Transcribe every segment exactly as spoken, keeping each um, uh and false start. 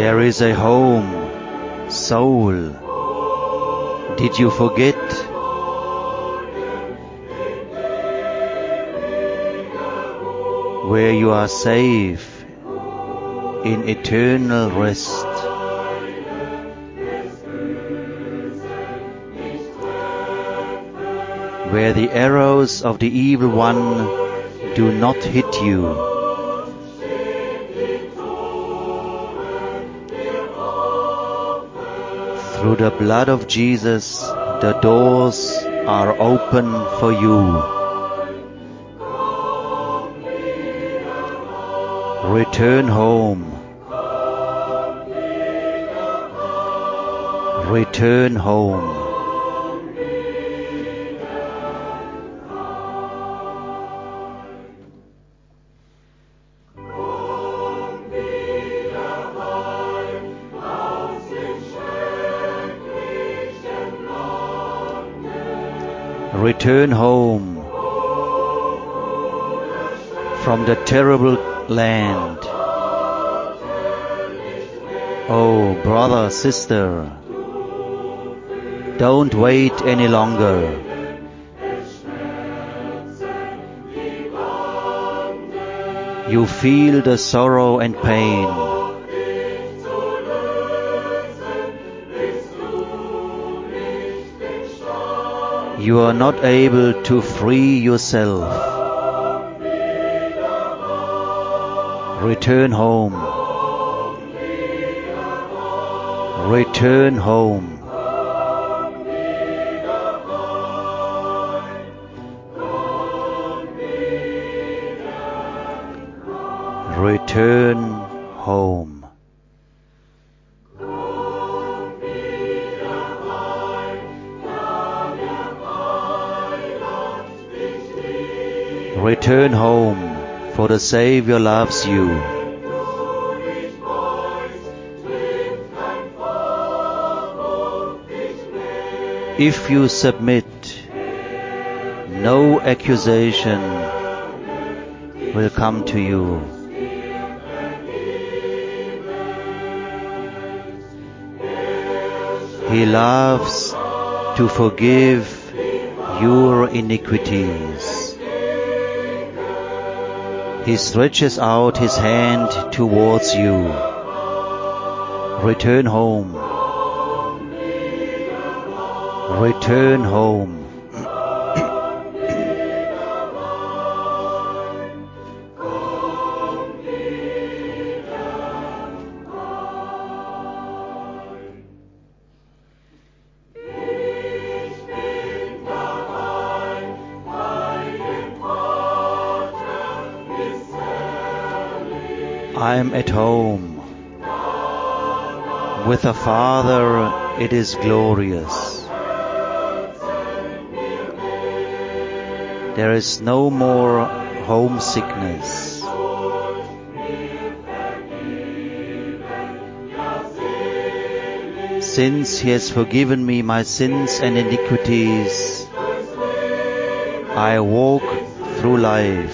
There is a home, soul. Did you forget? Where you are safe in eternal rest. Where the arrows of the evil one do not hit you. Through the blood of Jesus, the doors are open for you. Return home. Return home. Return home from the terrible land. Oh, brother, sister, don't wait any longer. You feel the sorrow and pain. You are not able to free yourself. Return home. Return home. Return home. Return home, for the Savior loves you. If you submit, no accusation will come to you. He loves to forgive your iniquities. He stretches out his hand towards you. Return home. Return home. I am at home. With the Father it is glorious. There is no more homesickness. Since He has forgiven me my sins and iniquities, I walk through life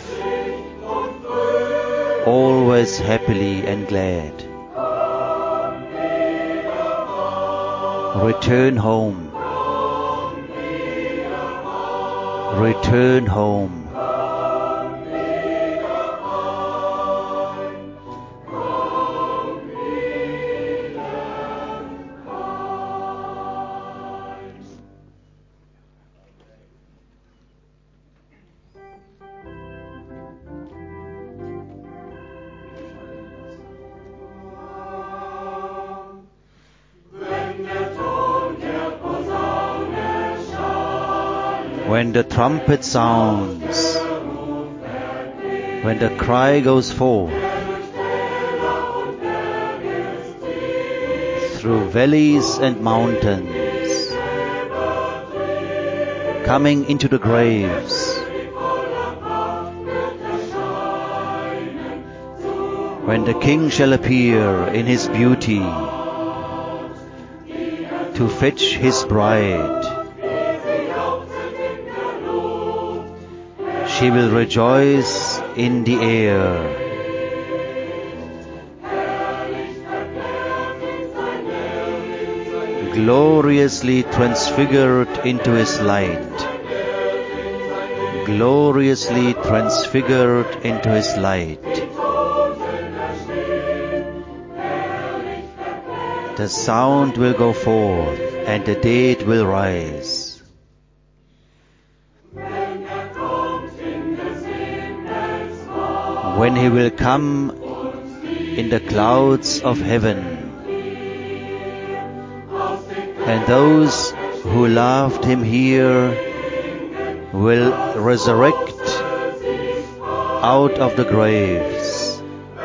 always happily and glad. Return home. Return home. When the trumpet sounds, when the cry goes forth, through valleys and mountains, coming into the graves, when the King shall appear in his beauty to fetch his bride, she will rejoice in the air. gloriously transfigured into His light. Gloriously transfigured into His light. The sound will go forth, and the dead will rise. When He will come in the clouds of heaven, and those who loved Him here will resurrect out of the graves.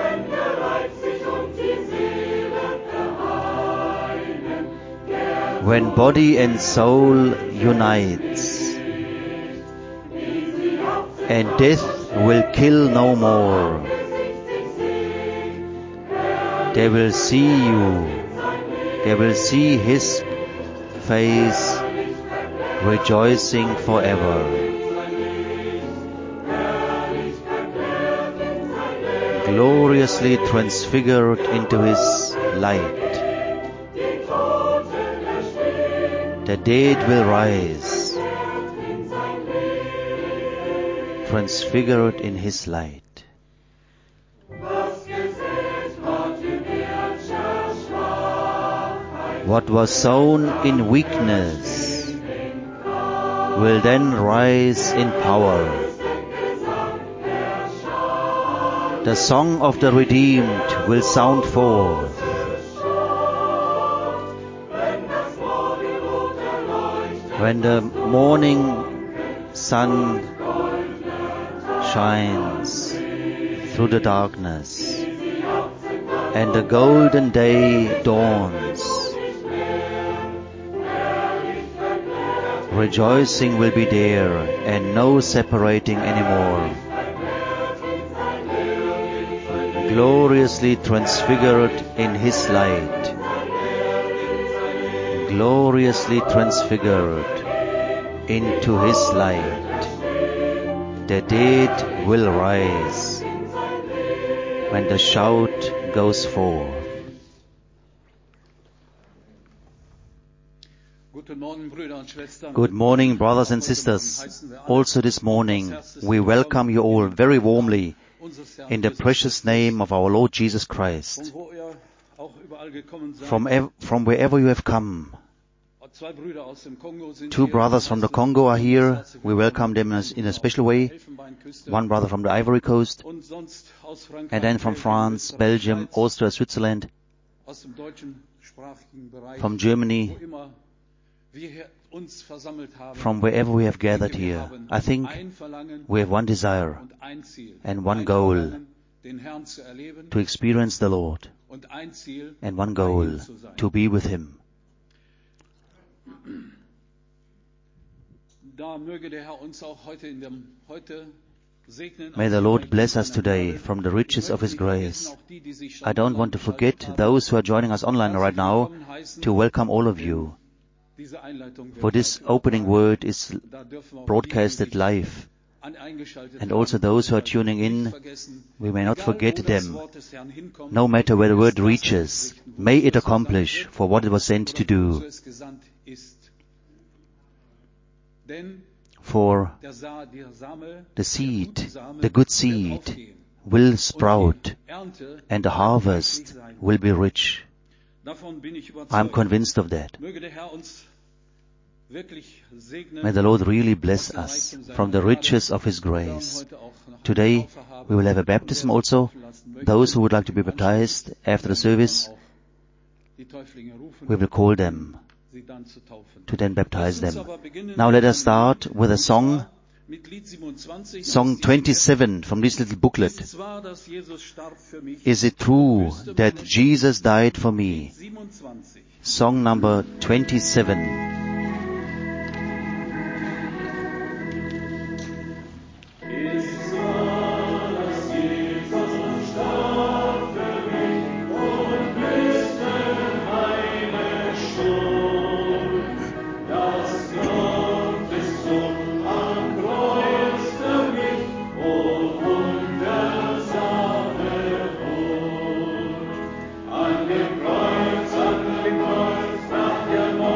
When body and soul unites, and death will kill no more, they will see you, they will see His face, rejoicing forever. Gloriously transfigured into His light. The dead will rise, transfigured in His light. What was sown in weakness will then rise in power. The song of the redeemed will sound forth. When the morning sun shines through the darkness and the golden day dawns, rejoicing will be there and no separating anymore. Gloriously transfigured in His light. Gloriously transfigured into His light. The dead will rise when the shout goes forth. Good morning, brothers and sisters. Also this morning, we welcome you all very warmly in the precious name of our Lord Jesus Christ. From, ev- from wherever you have come, two brothers from the Congo are here. We welcome them in a special way. One brother from the Ivory Coast, and then from France, Belgium, Austria, Switzerland, from Germany, from wherever we have gathered here. I think we have one desire and one goal: to experience the Lord, and one goal: to be with Him. May the Lord bless us today from the riches of His grace. I don't want to forget those who are joining us online right now, to welcome all of you. For this opening word is broadcasted live. And also those who are tuning in, we may not forget them. No matter where the word reaches, may it accomplish for what it was sent to do. For the seed, the good seed, will sprout, and the harvest will be rich. I am convinced of that. May the Lord really bless us from the riches of His grace. Today we will have a baptism also. Those who would like to be baptized after the service, we will call them to then baptize them. Now let us start with a song, Song twenty-seven from this little booklet. Is it true that Jesus died for me? Song number twenty-seven. An dem Kreuz, an dem Kreuz, nach der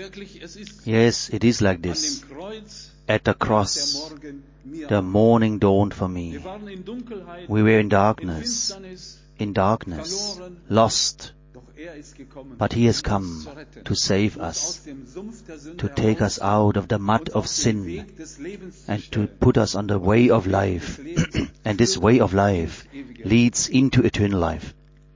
Yes, it is like this. At the cross, the morning dawned for me. We were in darkness, in darkness, lost. But He has come to save us, to take us out of the mud of sin, and to put us on the way of life. And this way of life leads into eternal life.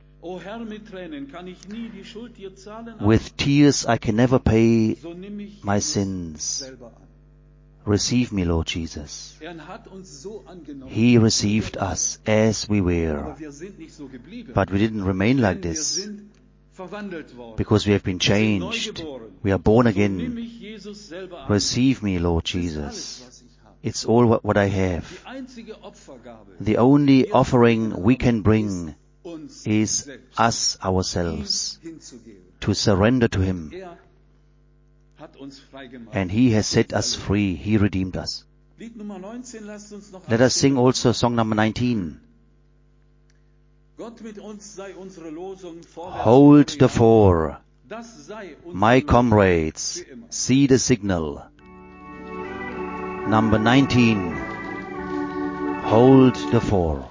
With tears I can never pay my sins. Receive me, Lord Jesus. He received us as we were. But we didn't remain like this, because we have been changed. We are born again. Receive me, Lord Jesus. It's all what I have. The only offering we can bring is us ourselves, to surrender to Him. And He has set us free. He redeemed us. Let us sing also song number nineteen. Hold the fore, my comrades, see the signal. Number nineteen. Hold the fore.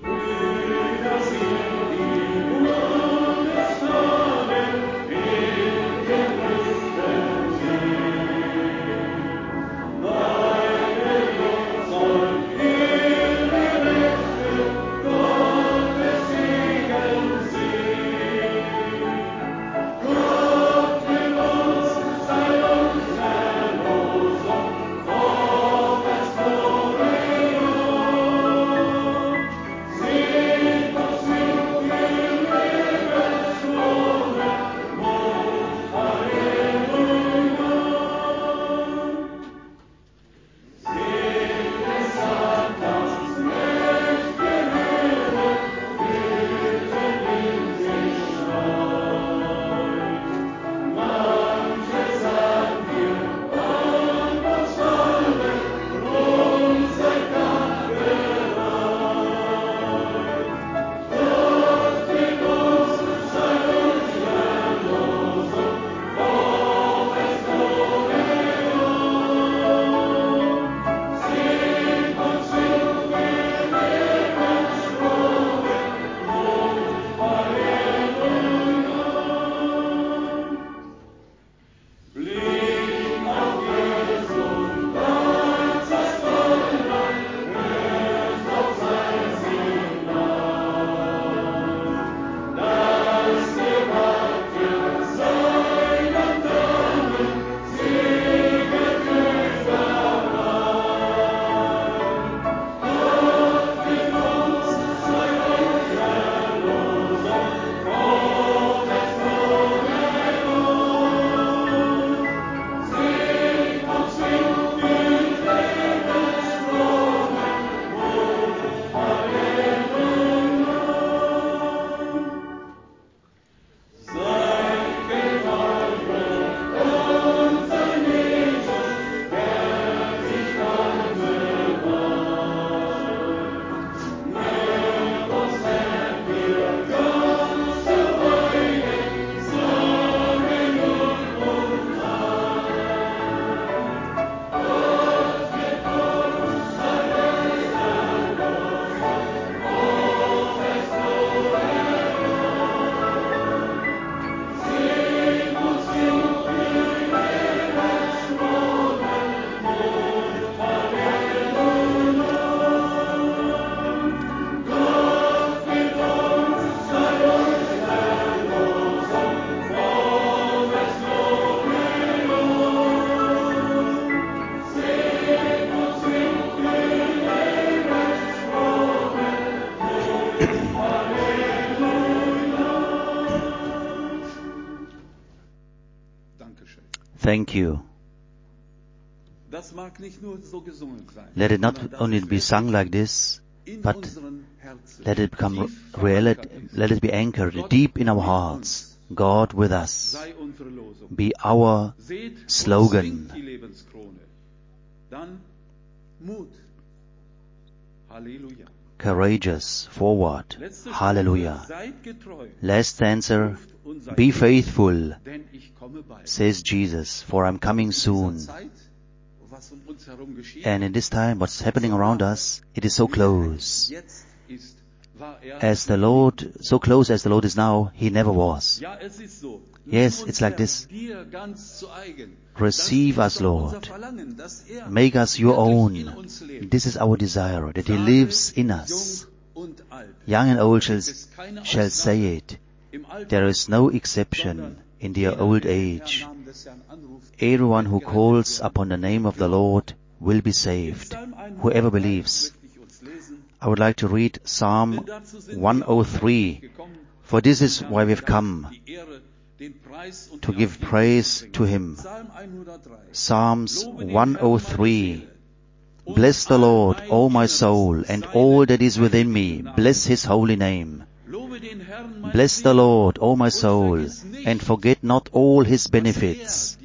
Thank you. Let it not only be sung like this, but let it become reality, let it be anchored deep in our hearts. God with us. Be our slogan. Courageous, forward. Hallelujah. Last answer, Be faithful, says Jesus, for I'm coming soon. And in this time, what's happening around us, it is so close. As the Lord, so close as the Lord is now, He never was. Yes, it's like this. Receive us, Lord. Make us your own. This is our desire, that He lives in us. Young and old shall, shall say it. There is no exception in their old age. Everyone who calls upon the name of the Lord will be saved. Whoever believes. I would like to read Psalm one oh three. For this is why we've come, to give praise to Him. Psalms one oh three. Bless the Lord, O my soul, and all that is within me. Bless His holy name. Bless the Lord, O my soul, and forget not all His benefits,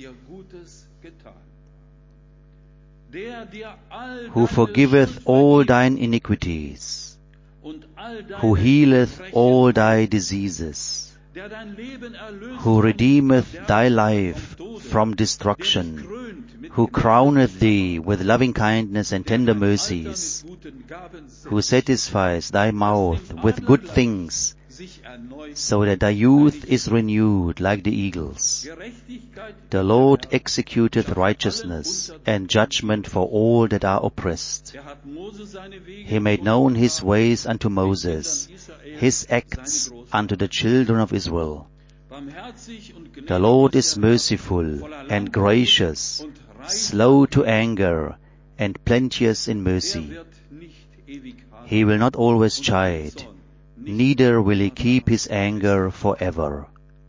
who forgiveth all thine iniquities, who healeth all thy diseases, who redeemeth thy life from destruction, who crowneth thee with loving kindness and tender mercies, who satisfies thy mouth with good things, so that thy youth is renewed like the eagles. The Lord executeth righteousness and judgment for all that are oppressed. He made known His ways unto Moses, His acts unto the children of Israel. The Lord is merciful and gracious, slow to anger, and plenteous in mercy. He will not always chide, neither will He keep His anger forever.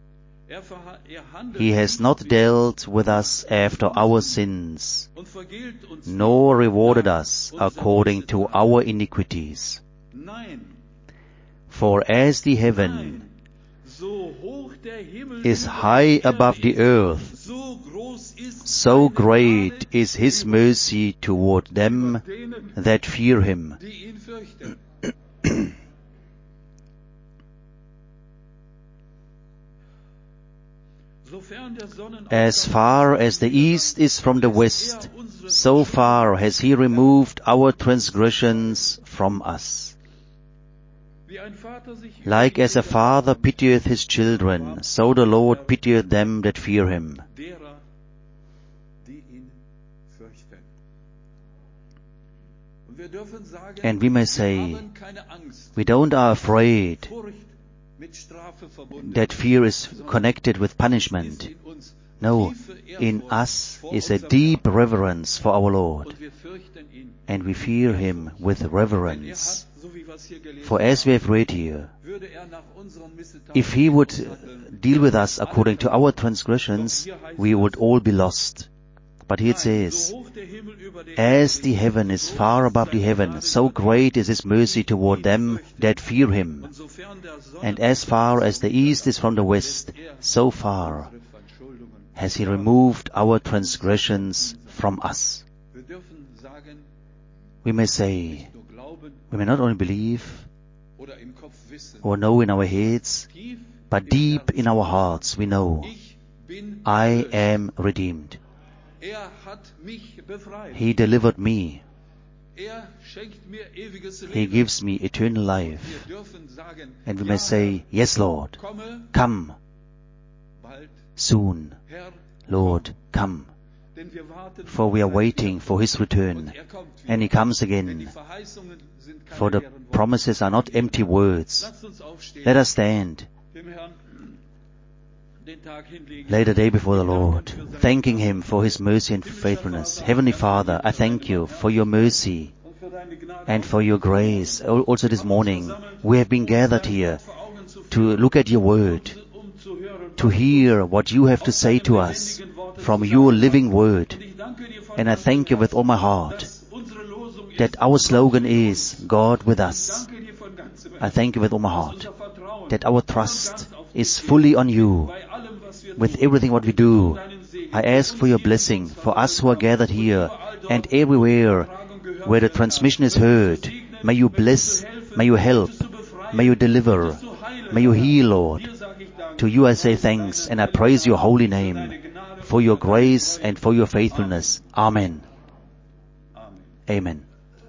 He has not dealt with us after our sins, nor rewarded us according to our iniquities. For as the heaven is high above the earth, so great is His mercy toward them that fear Him. As far as the east is from the west, so far has He removed our transgressions from us. Like as a father pitieth his children, so the Lord pitieth them that fear Him. And we may say, we don't are afraid that fear is connected with punishment. No, in us is a deep reverence for our Lord, and we fear Him with reverence. For as we have read here, if He would deal with us according to our transgressions, we would all be lost. But here it says, as the heaven is far above the heaven, so great is His mercy toward them that fear Him. And as far as the east is from the west, so far has He removed our transgressions from us. We may say, we may not only believe or know in our heads, but deep in our hearts we know, I am redeemed. He delivered me. He gives me eternal life. And we may say, yes, Lord, come. Soon, Lord, come. For we are waiting for His return, and He comes again. For the promises are not empty words. Let us stand. Lay the day before the Lord, thanking Him for His mercy and faithfulness. Heavenly Father, I thank You for Your mercy and for Your grace. Also this morning, we have been gathered here to look at Your word, to hear what You have to say to us from Your living word. And I thank You with all my heart that our slogan is, God with us. I thank You with all my heart that our trust is fully on You. With everything what we do, I ask for Your blessing for us who are gathered here and everywhere where the transmission is heard. May You bless, may You help, may You deliver, may You heal, Lord. To you I say thanks, and I praise your holy name, for your grace and for your faithfulness. Amen. Amen.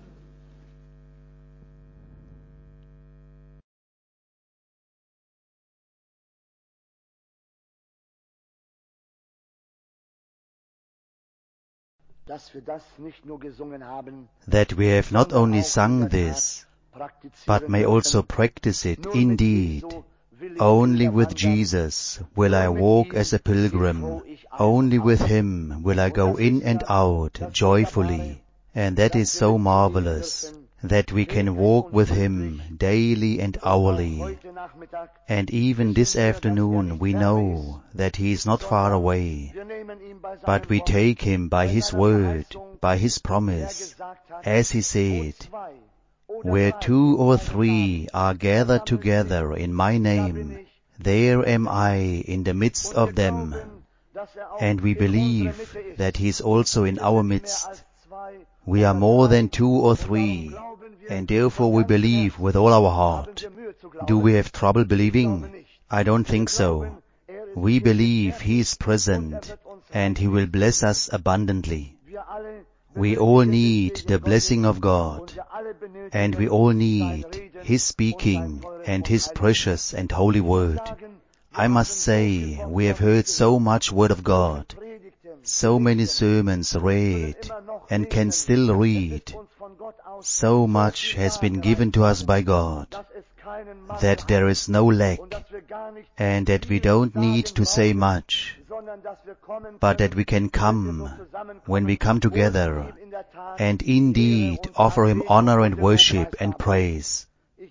That we have not only sung this, but may also practice it indeed. Only with Jesus will I walk as a pilgrim. Only with Him will I go in and out joyfully. And that is so marvelous, that we can walk with Him daily and hourly. And even this afternoon we know that He is not far away, but we take Him by His word, by His promise, as He said, where two or three are gathered together in my name, there am I in the midst of them. And we believe that He is also in our midst. We are more than two or three, and therefore we believe with all our heart. Do we have trouble believing? I don't think so. We believe He is present, and He will bless us abundantly. We all need the blessing of God, and we all need His speaking and His precious and holy word. I must say, we have heard so much word of God, so many sermons read, and can still read. So much has been given to us by God, that there is no lack, and that we don't need to say much, but that we can come when we come together, and indeed offer Him honor and worship and praise.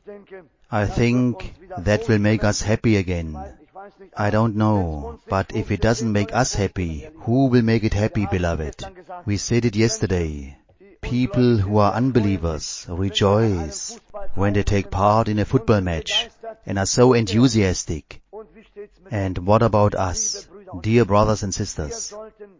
I think that will make us happy again. I don't know, but if it doesn't make us happy, who will make it happy, beloved? We said it yesterday. People who are unbelievers rejoice when they take part in a football match and are so enthusiastic. And what about us, dear brothers and sisters?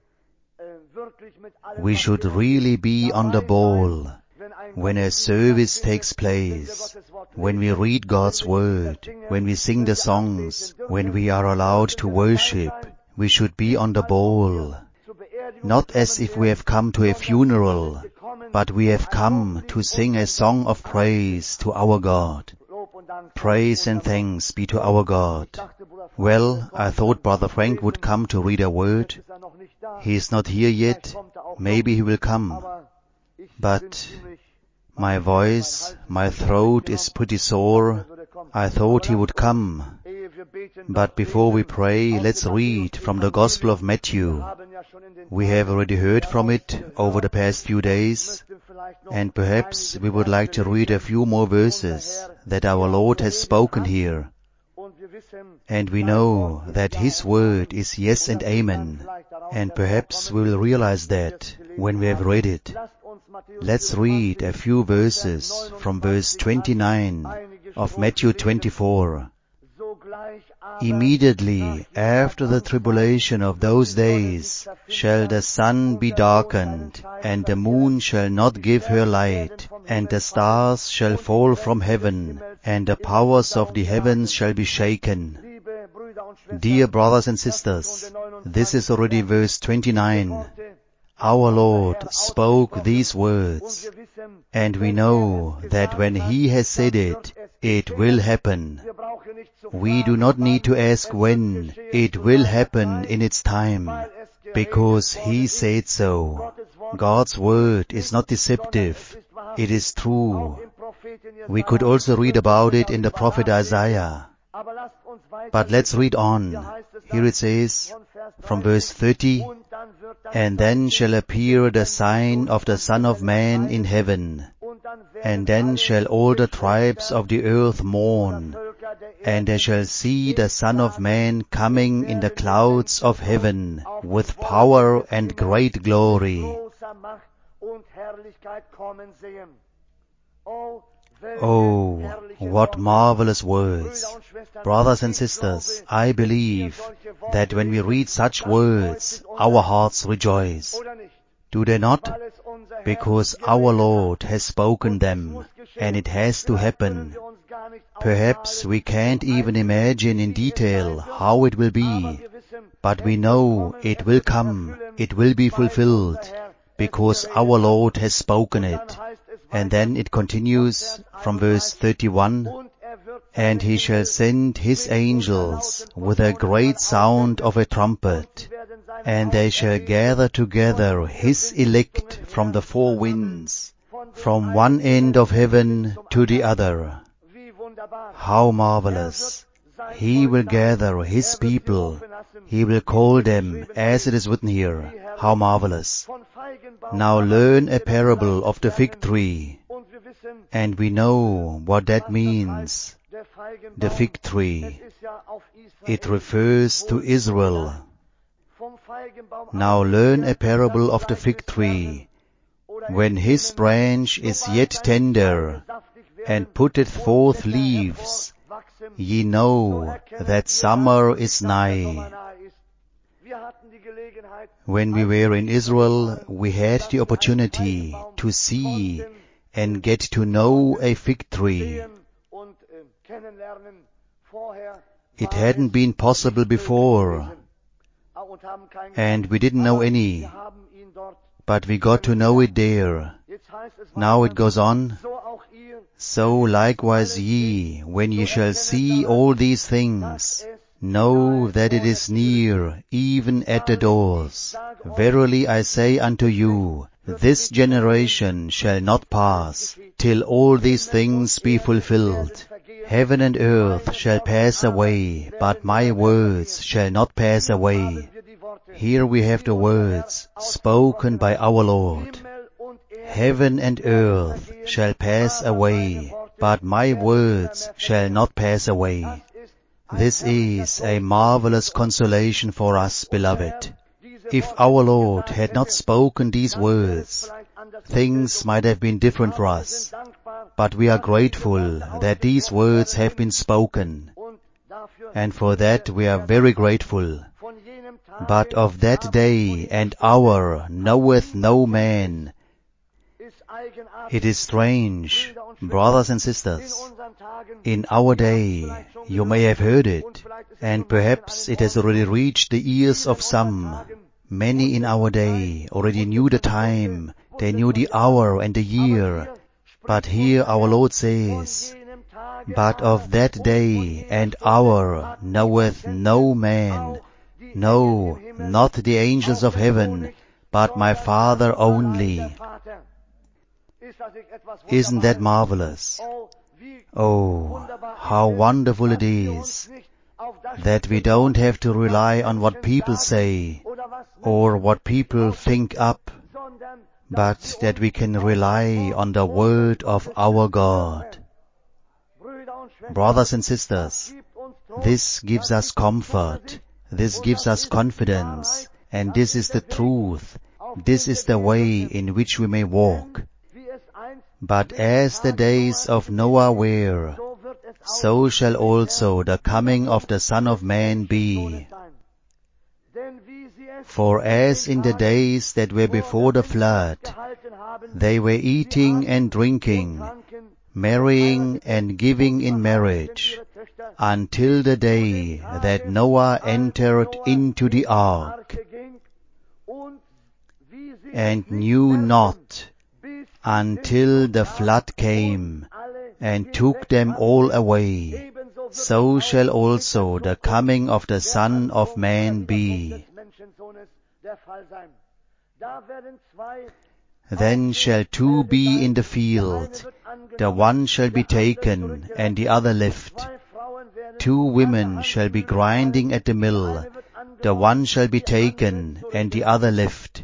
We should really be on the ball when a service takes place, when we read God's word, when we sing the songs, when we are allowed to worship. We should be on the ball, not as if we have come to a funeral, but we have come to sing a song of praise to our God. Praise and thanks be to our God. Well, I thought Brother Frank would come to read a word. He is not here yet. Maybe he will come. But my voice, my throat is pretty sore. I thought he would come. But before we pray, let's read from the Gospel of Matthew. We have already heard from it over the past few days, and perhaps we would like to read a few more verses that our Lord has spoken here. And we know that His word is yes and amen, and perhaps we will realize that when we have read it. Let's read a few verses from verse twenty-nine of Matthew twenty-four. Immediately after the tribulation of those days shall the sun be darkened, and the moon shall not give her light, and the stars shall fall from heaven, and the powers of the heavens shall be shaken. Dear brothers and sisters, this is already verse twenty-nine. Our Lord spoke these words, and we know that when He has said it, it will happen. We do not need to ask when. It will happen in its time, because He said so. God's word is not deceptive. It is true. We could also read about it in the prophet Isaiah. But let's read on. Here it says, from verse thirty, and then shall appear the sign of the Son of Man in heaven, and then shall all the tribes of the earth mourn, and they shall see the Son of Man coming in the clouds of heaven with power and great glory. Oh, what marvelous words! Brothers and sisters, I believe that when we read such words, our hearts rejoice. Do they not? Because our Lord has spoken them, and it has to happen. Perhaps we can't even imagine in detail how it will be, but we know it will come, it will be fulfilled, because our Lord has spoken it. And then it continues from verse thirty-one, and he shall send his angels with a great sound of a trumpet, and they shall gather together his elect from the four winds, from one end of heaven to the other. How marvelous! He will gather his people. He will call them, as it is written here. How marvelous! Now learn a parable of the fig tree. And we know what that means. The fig tree. It refers to Israel. Now learn a parable of the fig tree. When his branch is yet tender, and putteth forth leaves, ye know that summer is nigh. When we were in Israel, we had the opportunity to see and get to know a fig tree. It hadn't been possible before, and we didn't know any, but we got to know it there. Now it goes on, so likewise ye, when ye shall see all these things, know that it is near, even at the doors. Verily I say unto you, this generation shall not pass, till all these things be fulfilled. Heaven and earth shall pass away, but my words shall not pass away. Here we have the words spoken by our Lord. Heaven and earth shall pass away, but my words shall not pass away. This is a marvelous consolation for us, beloved. If our Lord had not spoken these words, things might have been different for us. But we are grateful that these words have been spoken, and for that we are very grateful. But of that day and hour knoweth no man. It is strange, brothers and sisters. In our day, you may have heard it, and perhaps it has already reached the ears of some. Many in our day already knew the time, they knew the hour and the year. But here our Lord says, but of that day and hour knoweth no man, no, not the angels of heaven, but my Father only. Isn't that marvelous? Oh, how wonderful it is that we don't have to rely on what people say or what people think up, but that we can rely on the word of our God. Brothers and sisters, this gives us comfort, this gives us confidence, and this is the truth, this is the way in which we may walk. But as the days of Noah were, so shall also the coming of the Son of Man be. For as in the days that were before the flood, they were eating and drinking, marrying and giving in marriage, until the day that Noah entered into the ark, and knew not until the flood came and took them all away, so shall also the coming of the Son of Man be. Then shall two be in the field, the one shall be taken and the other left. Two women shall be grinding at the mill, the one shall be taken and the other left.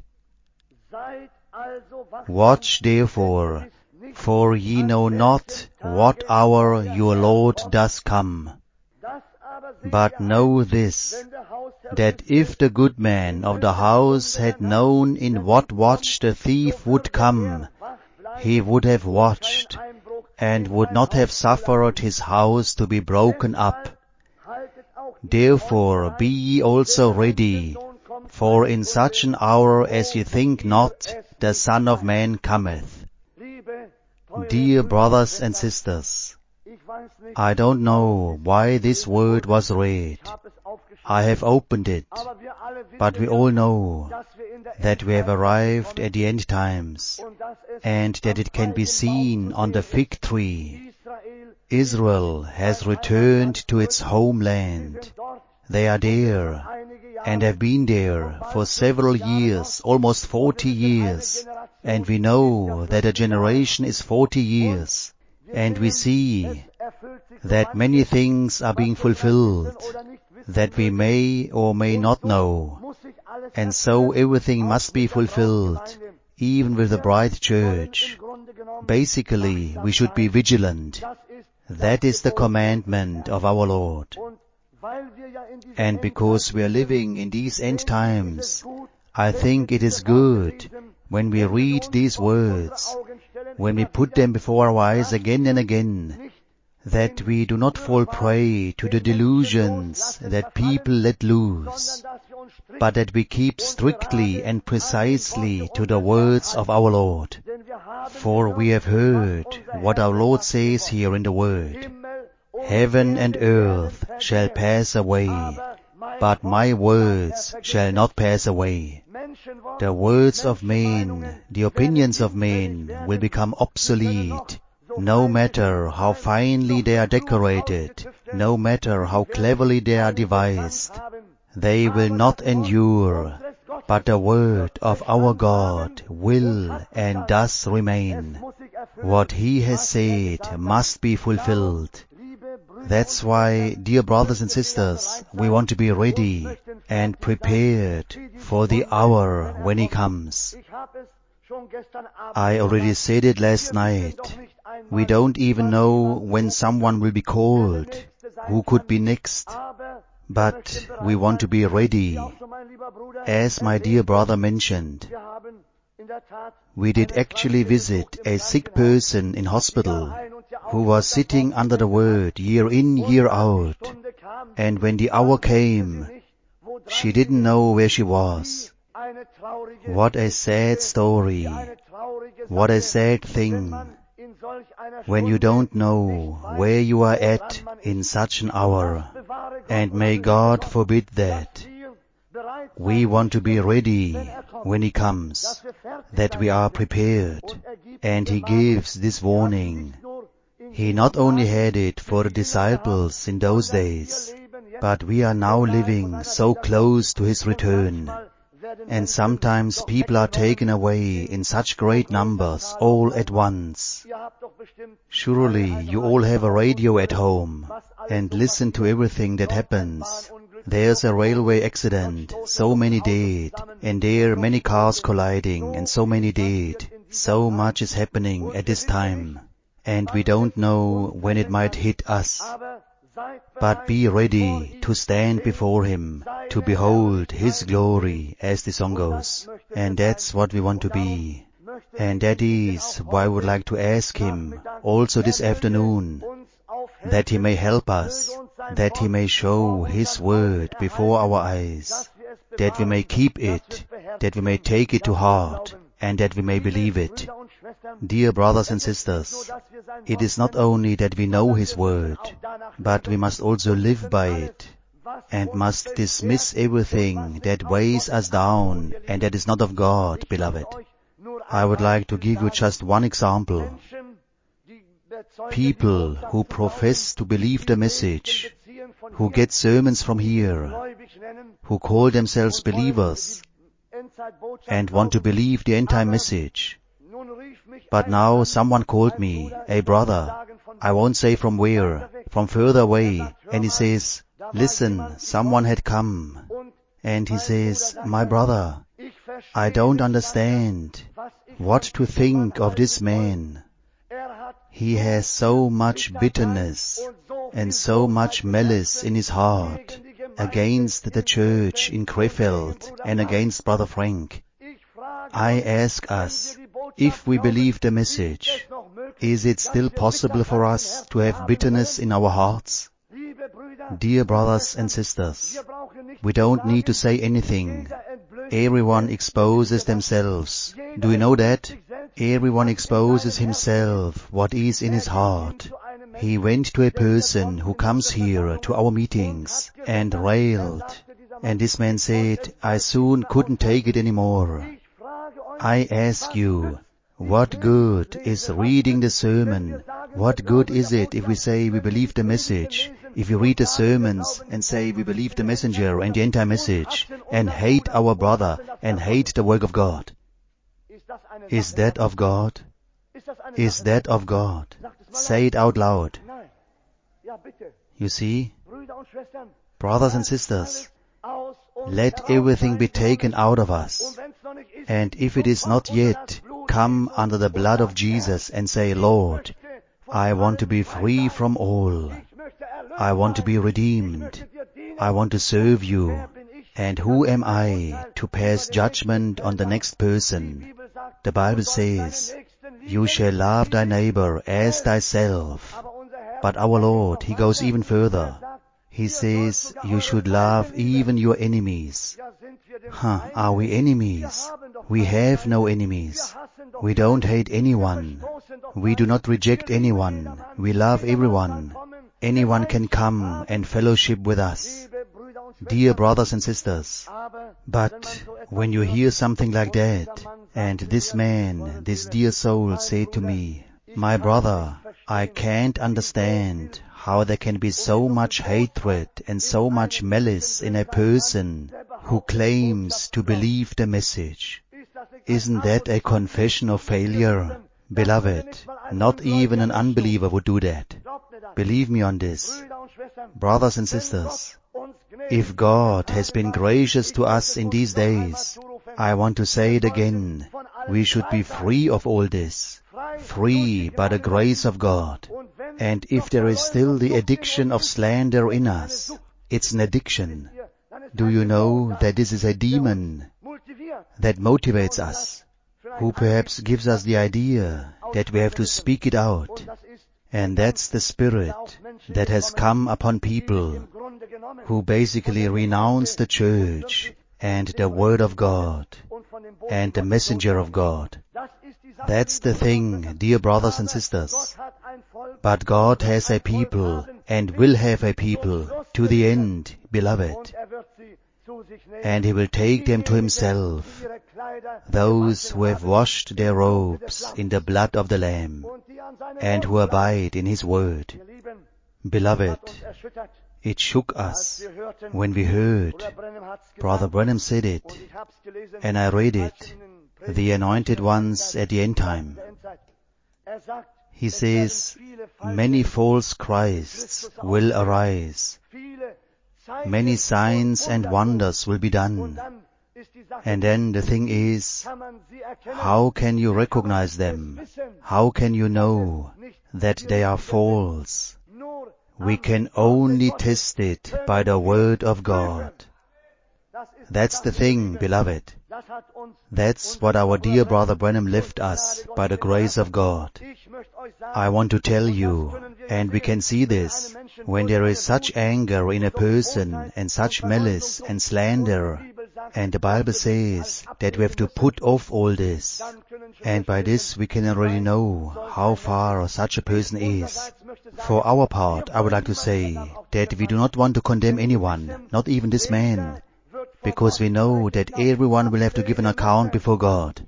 Watch therefore, for ye know not what hour your Lord does come. But know this, that if the good man of the house had known in what watch the thief would come, he would have watched, and would not have suffered his house to be broken up. Therefore be ye also ready, for in such an hour as ye think not, the Son of Man cometh. Dear brothers and sisters, I don't know why this word was read. I have opened it, but we all know that we have arrived at the end times, and that it can be seen on the fig tree. Israel has returned to its homeland. They are there, and have been there for several years, almost forty years, and we know that a generation is forty years, and we see that many things are being fulfilled, that we may or may not know, and so everything must be fulfilled, even with the bride church. Basically, we should be vigilant. That is the commandment of our Lord. And because we are living in these end times, I think it is good when we read these words, when we put them before our eyes again and again, that we do not fall prey to the delusions that people let loose, but that we keep strictly and precisely to the words of our Lord. For we have heard what our Lord says here in the Word. Heaven and earth shall pass away, but my words shall not pass away. The words of men, the opinions of men will become obsolete, no matter how finely they are decorated, no matter how cleverly they are devised. They will not endure, but the word of our God will and does remain. What He has said must be fulfilled. That's why, dear brothers and sisters, we want to be ready and prepared for the hour when He comes. I already said it last night. We don't even know when someone will be called, who could be next. But we want to be ready. As my dear brother mentioned, we did actually visit a sick person in hospital who was sitting under the Word year in, year out. And when the hour came, she didn't know where she was. What a sad story. What a sad thing. When you don't know where you are at in such an hour. And may God forbid that. We want to be ready when He comes, that we are prepared. And He gives this warning. He not only had it for the disciples in those days, but we are now living so close to His return. And sometimes people are taken away in such great numbers all at once. Surely you all have a radio at home and listen to everything that happens. There's a railway accident, so many dead, and there are many cars colliding, and so many dead. So much is happening at this time, and we don't know when it might hit us. But be ready to stand before Him, to behold His glory, as the song goes. And that's what we want to be. And that is why I would like to ask Him, also this afternoon, that He may help us, that He may show His word before our eyes, that we may keep it, that we may take it to heart, and that we may believe it. Dear brothers and sisters, it is not only that we know His word, but we must also live by it, and must dismiss everything that weighs us down and that is not of God, beloved. I would like to give you just one example. People who profess to believe the message, who get sermons from here, who call themselves believers, and want to believe the end-time message. But now someone called me, a brother, I won't say from where, from further away, and he says, listen, someone had come, and he says, my brother, I don't understand what to think of this man. He has so much bitterness and so much malice in his heart against the church in Krefeld and against Brother Frank. I ask us, if we believe the message, is it still possible for us to have bitterness in our hearts? Dear brothers and sisters, we don't need to say anything. Everyone exposes themselves. Do you know that? Everyone exposes himself, what is in his heart. He went to a person who comes here to our meetings and railed. And this man said, I soon couldn't take it anymore. I ask you, what good is reading the sermon? What good is it if we say we believe the message, if we read the sermons and say we believe the messenger and the entire message, and hate our brother and hate the work of God? Is that of God? Is that of God? Say it out loud. You see, brothers and sisters, let everything be taken out of us. And if it is not yet, come under the blood of Jesus and say, Lord, I want to be free from all. I want to be redeemed. I want to serve you. And who am I to pass judgment on the next person? The Bible says, you shall love thy neighbor as thyself. But our Lord, He goes even further. He says, you should love even your enemies. Huh, are we enemies? We have no enemies. We don't hate anyone. We do not reject anyone. We love everyone. Anyone can come and fellowship with us. Dear brothers and sisters, but when you hear something like that, and this man, this dear soul said to me, my brother, I can't understand how there can be so much hatred and so much malice in a person who claims to believe the message. Isn't that a confession of failure? Beloved, not even an unbeliever would do that. Believe me on this. Brothers and sisters, if God has been gracious to us in these days, I want to say it again, we should be free of all this, free by the grace of God. And if there is still the addiction of slander in us, it's an addiction. Do you know that this is a demon that motivates us, who perhaps gives us the idea that we have to speak it out? And that's the spirit that has come upon people who basically renounce the church and the Word of God and the messenger of God. That's the thing, dear brothers and sisters. But God has a people and will have a people to the end, beloved. And He will take them to Himself, those who have washed their robes in the blood of the Lamb and who abide in His word. Beloved, it shook us when we heard, Brother Branham said it, and I read it, the anointed ones at the end time. He says, many false Christs will arise. Many signs and wonders will be done. And then the thing is, how can you recognize them? How can you know that they are false? We can only test it by the Word of God. That's the thing, beloved. That's what our dear Brother Branham left us by the grace of God. I want to tell you, and we can see this, when there is such anger in a person and such malice and slander, and the Bible says that we have to put off all this, and by this we can already know how far such a person is. For our part, I would like to say that we do not want to condemn anyone, not even this man, because we know that everyone will have to give an account before God.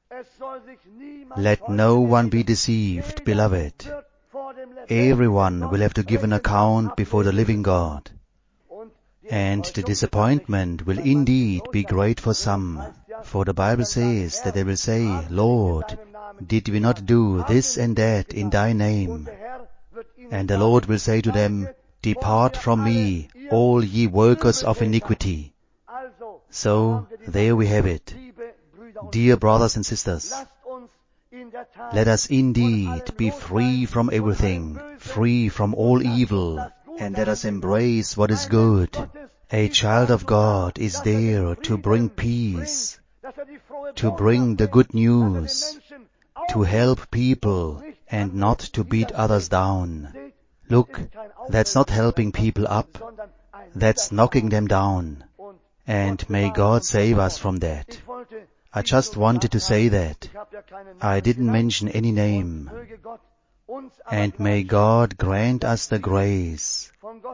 Let no one be deceived, beloved. Everyone will have to give an account before the living God. And the disappointment will indeed be great for some. For the Bible says that they will say, Lord, did we not do this and that in Thy name? And the Lord will say to them, Depart from me, all ye workers of iniquity. So, there we have it. Dear brothers and sisters, let us indeed be free from everything, free from all evil, and let us embrace what is good. A child of God is there to bring peace, to bring the good news, to help people and not to beat others down. Look, that's not helping people up, that's knocking them down. And may God save us from that. I just wanted to say that. I didn't mention any name. And may God grant us the grace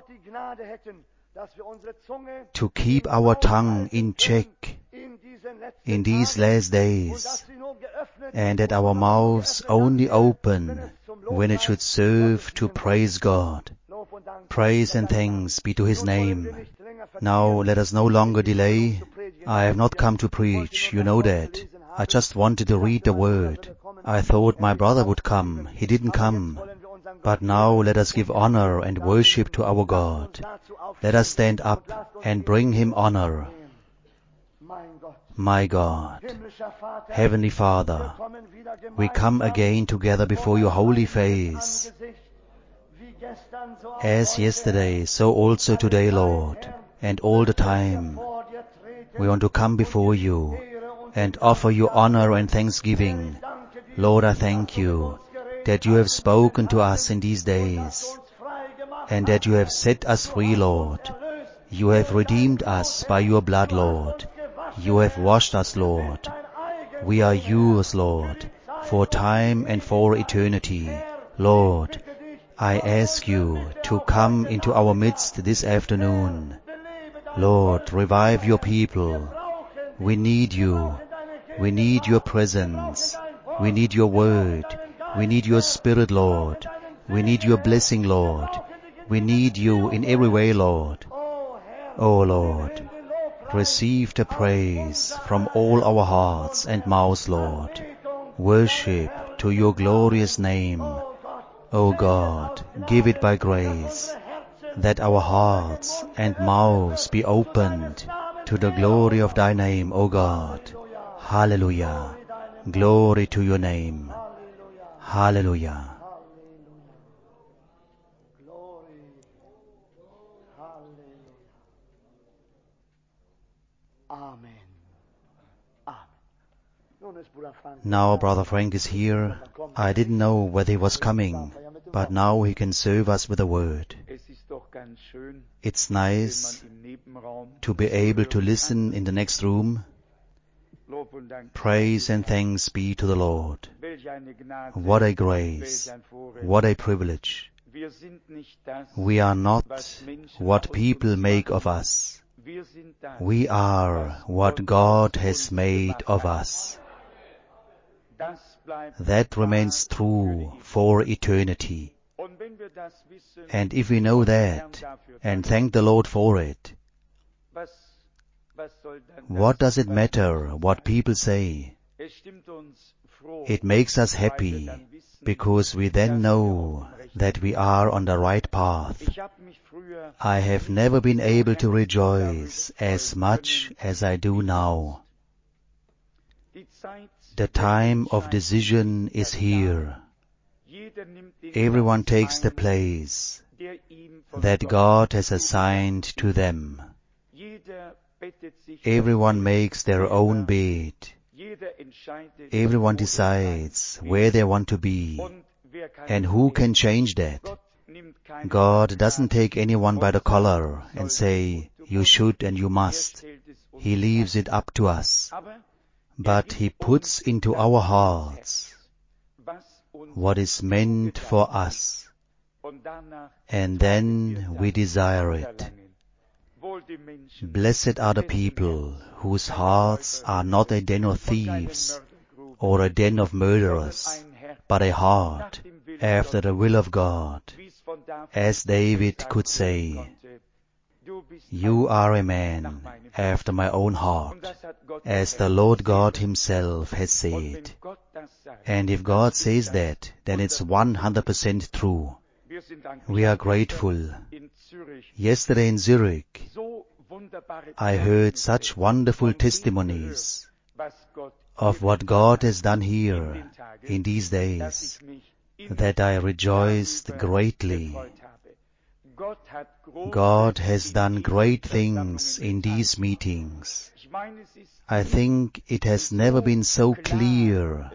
to keep our tongue in check in these last days, and that our mouths only open when it should serve to praise God. Praise and thanks be to His name. Now let us no longer delay. I have not come to preach, you know that. I just wanted to read the word. I thought my brother would come. He didn't come. But now let us give honor and worship to our God. Let us stand up and bring Him honor. My God, Heavenly Father, we come again together before your holy face. As yesterday, so also today, Lord, and all the time. We want to come before you and offer you honor and thanksgiving. Lord, I thank you that you have spoken to us in these days, and that you have set us free, Lord. You have redeemed us by your blood, Lord. You have washed us, Lord. We are yours, Lord, for time and for eternity. Lord, I ask you to come into our midst this afternoon. Lord, revive your people. We need you. We need your presence. We need your word. We need your spirit, Lord. We need your blessing, Lord. We need you in every way, Lord. Oh, Lord, receive the praise from all our hearts and mouths, Lord. Worship to your glorious name. O God, give it by grace, that our hearts and mouths be opened to the glory of thy name, O God. Hallelujah. Glory to your name. Hallelujah. Now Brother Frank is here. I didn't know whether he was coming, but now he can serve us with a word. It's nice to be able to listen in the next room. Praise and thanks be to the Lord. What a grace, what a privilege. We are not what people make of us. We are what God has made of us. That remains true for eternity. And if we know that and thank the Lord for it, what does it matter what people say? It makes us happy because we then know that we are on the right path. I have never been able to rejoice as much as I do now. The time of decision is here. Everyone takes the place that God has assigned to them. Everyone makes their own bed. Everyone decides where they want to be. And who can change that? God doesn't take anyone by the collar and say, you should and you must. He leaves it up to us. But He puts into our hearts what is meant for us. And then we desire it. Blessed are the people whose hearts are not a den of thieves or a den of murderers, but a heart after the will of God. As David could say, you are a man after my own heart, as the Lord God Himself has said. And if God says that, then it's one hundred percent true. We are grateful. Yesterday in Zurich, I heard such wonderful testimonies of what God has done here in these days, that I rejoiced greatly. God has done great things in these meetings. I think it has never been so clear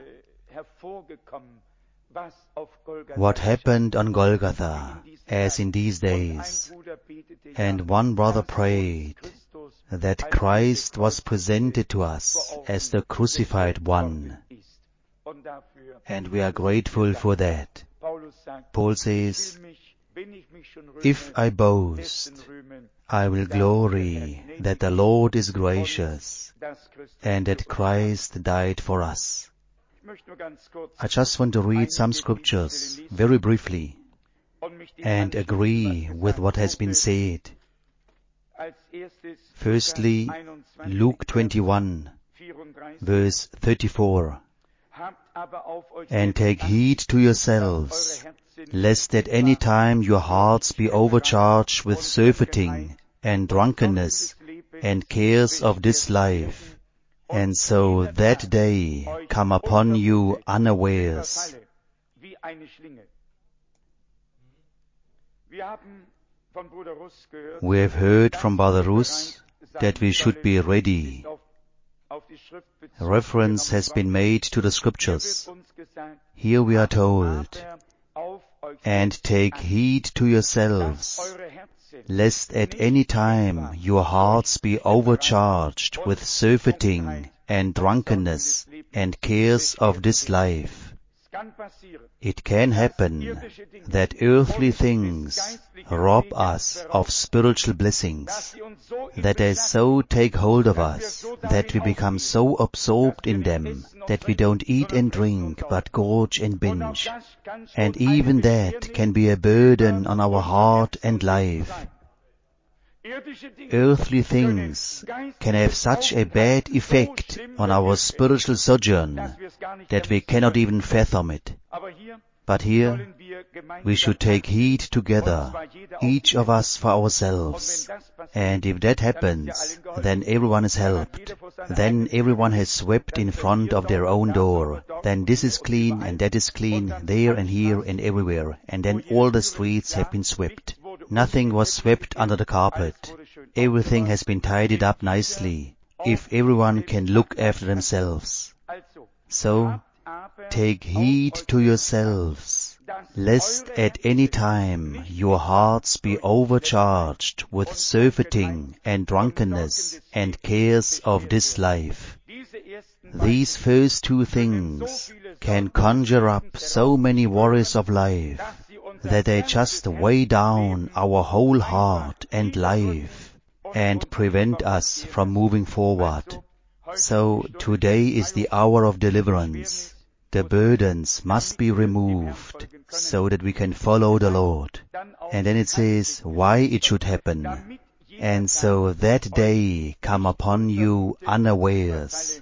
what happened on Golgotha as in these days. And one brother prayed that Christ was presented to us as the crucified one. And we are grateful for that. Paul says, if I boast, I will glory that the Lord is gracious and that Christ died for us. I just want to read some scriptures very briefly and agree with what has been said. Firstly, Luke twenty-one, verse thirty-four. And take heed to yourselves, lest at any time your hearts be overcharged with surfeiting and drunkenness and cares of this life, and so that day come upon you unawares. We have heard from Brother Rus that we should be ready. Reference has been made to the scriptures. Here we are told, and take heed to yourselves, lest at any time your hearts be overcharged with surfeiting and drunkenness and cares of this life. It can happen that earthly things rob us of spiritual blessings, that they so take hold of us, that we become so absorbed in them, that we don't eat and drink, but gorge and binge. And even that can be a burden on our heart and life. Earthly things can have such a bad effect on our spiritual sojourn that we cannot even fathom it. But here, we should take heed together, each of us for ourselves. And if that happens, then everyone is helped. Then everyone has swept in front of their own door. Then this is clean and that is clean, there and here and everywhere. And then all the streets have been swept. Nothing was swept under the carpet. Everything has been tidied up nicely, if everyone can look after themselves. So, take heed to yourselves, lest at any time your hearts be overcharged with surfeiting and drunkenness and cares of this life. These first two things can conjure up so many worries of life that they just weigh down our whole heart and life and prevent us from moving forward. So today is the hour of deliverance. The burdens must be removed so that we can follow the Lord. And then it says why it should happen. And so that day come upon you unawares.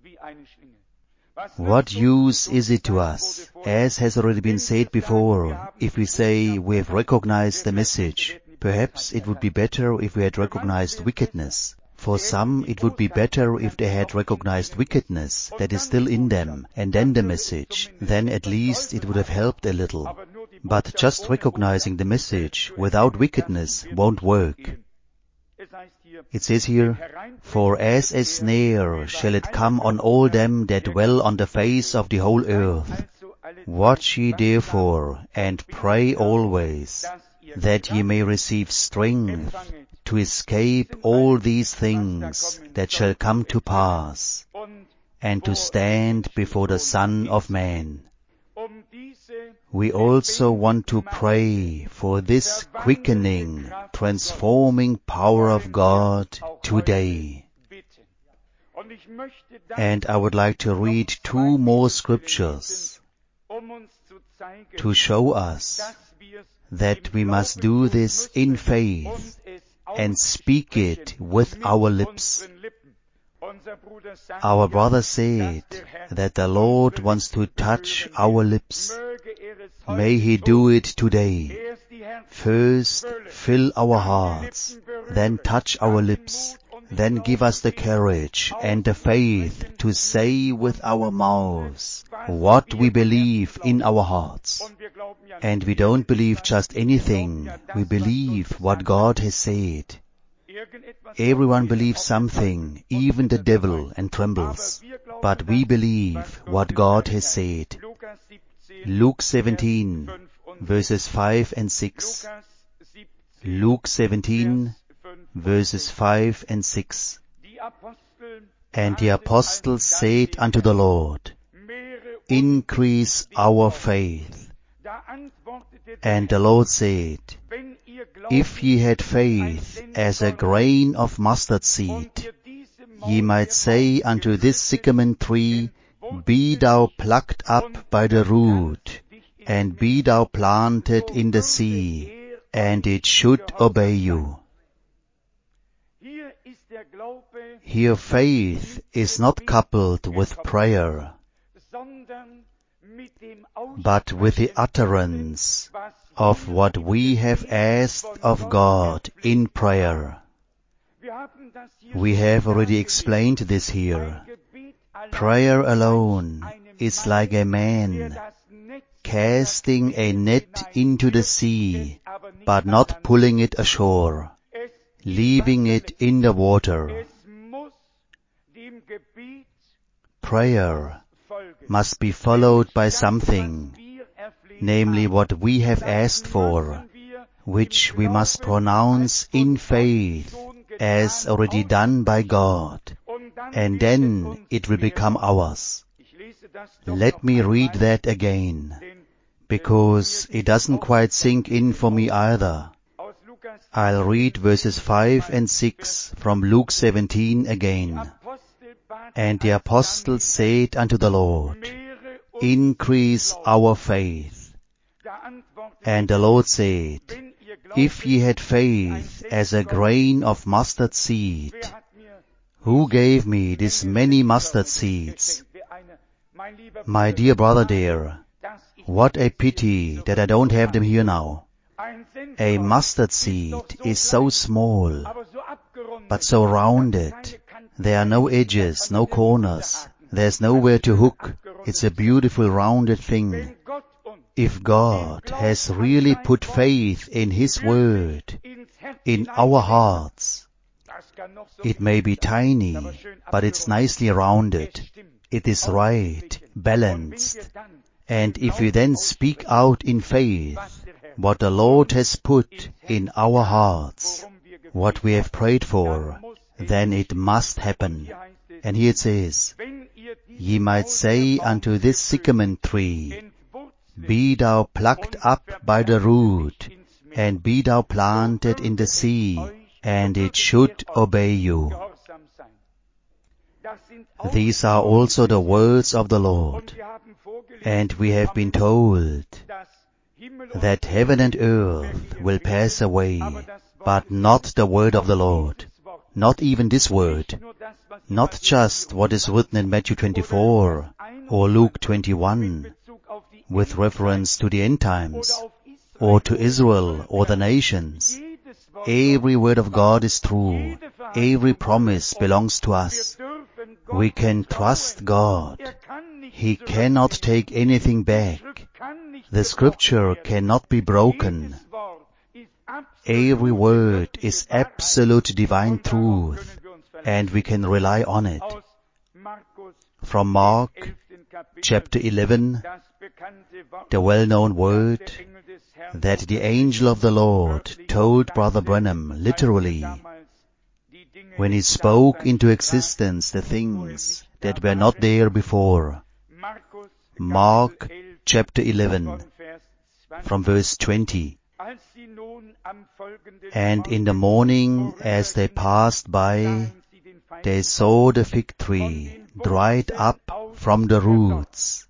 What use is it to us, as has already been said before, if we say we have recognized the message? Perhaps it would be better if we had recognized wickedness. For some, it would be better if they had recognized wickedness that is still in them, and then the message. Then at least it would have helped a little. But just recognizing the message without wickedness won't work. It says here, for as a snare shall it come on all them that dwell on the face of the whole earth. Watch ye therefore, and pray always, that ye may receive strength to escape all these things that shall come to pass, and to stand before the Son of Man. We also want to pray for this quickening, transforming power of God today. And I would like to read two more scriptures to show us that we must do this in faith and speak it with our lips. Our brother said that the Lord wants to touch our lips. May He do it today. First, fill our hearts, then touch our lips, then give us the courage and the faith to say with our mouths what we believe in our hearts. And we don't believe just anything, we believe what God has said. Everyone believes something, even the devil, and trembles. But we believe what God has said. Luke seventeen, verses five and six. Luke seventeen, verses five and six. And the apostles said unto the Lord, increase our faith. And the Lord said, if ye had faith as a grain of mustard seed, ye might say unto this sycamore tree, be thou plucked up by the root, and be thou planted in the sea, and it should obey you. Here faith is not coupled with prayer, but with the utterance of what we have asked of God in prayer. We have already explained this here. Prayer alone is like a man casting a net into the sea, but not pulling it ashore, leaving it in the water. Prayer must be followed by something, namely what we have asked for, which we must pronounce in faith as already done by God, and then it will become ours. Let me read that again, because it doesn't quite sink in for me either. I'll read verses five and six from Luke seventeen again. And the apostles said unto the Lord, increase our faith. And the Lord said, if ye had faith as a grain of mustard seed. Who gave me this many mustard seeds? My dear brother dear, what a pity that I don't have them here now. A mustard seed is so small, but so rounded. There are no edges, no corners. There's nowhere to hook. It's a beautiful rounded thing. If God has really put faith in His Word in our hearts, it may be tiny, but it's nicely rounded. It is right, balanced. And if we then speak out in faith what the Lord has put in our hearts, what we have prayed for, then it must happen. And here it says, ye might say unto this sycamore tree, be thou plucked up by the root, and be thou planted in the sea, and it should obey you. These are also the words of the Lord. And we have been told that heaven and earth will pass away, but not the word of the Lord. Not even this word. Not just what is written in Matthew twenty-four or Luke twenty-one with reference to the end times or to Israel or the nations. Every word of God is true. Every promise belongs to us. We can trust God. He cannot take anything back. The scripture cannot be broken. Every word is absolute divine truth, and we can rely on it. From Mark chapter eleven, the well-known word that the angel of the Lord told Brother Branham literally when he spoke into existence the things that were not there before. Mark chapter eleven, from verse twenty. And in the morning as they passed by, they saw the fig tree dried up from the roots.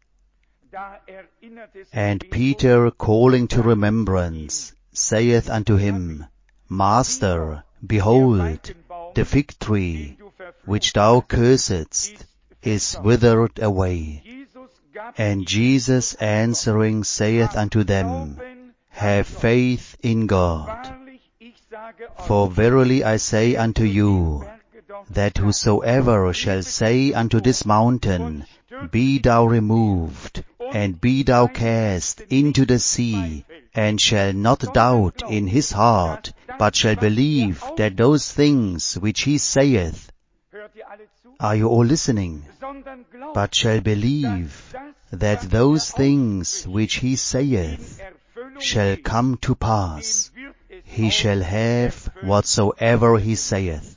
And Peter, calling to remembrance, saith unto him, Master, behold, the fig tree, which thou cursedst, is withered away. And Jesus answering saith unto them, Have faith in God. For verily I say unto you, that whosoever shall say unto this mountain, Be thou removed, and be thou cast into the sea, and shall not doubt in his heart, but shall believe that those things which he saith, are you all listening? But shall believe that those things which he saith shall come to pass, he shall have whatsoever he saith.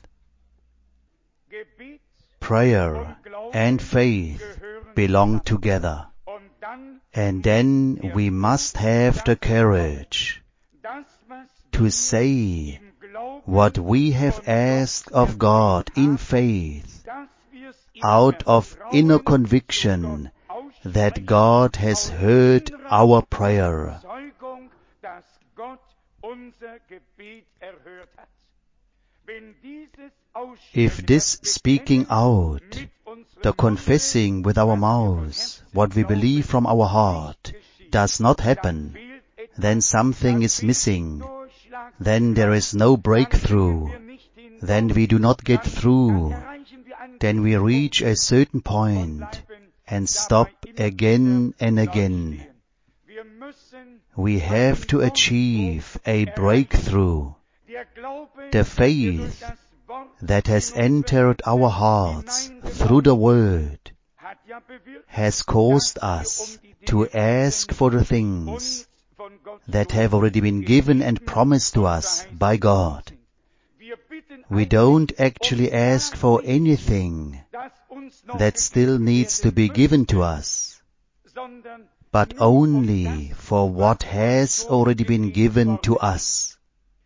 Prayer and faith belong together. And then we must have the courage to say what we have asked of God in faith, out of inner conviction that God has heard our prayer. If this speaking out, the confessing with our mouths what we believe from our heart, does not happen, then something is missing. Then there is no breakthrough. Then we do not get through. Then we reach a certain point and stop again and again. We have to achieve a breakthrough. The faith that has entered our hearts through the Word has caused us to ask for the things that have already been given and promised to us by God. We don't actually ask for anything that still needs to be given to us, but only for what has already been given to us.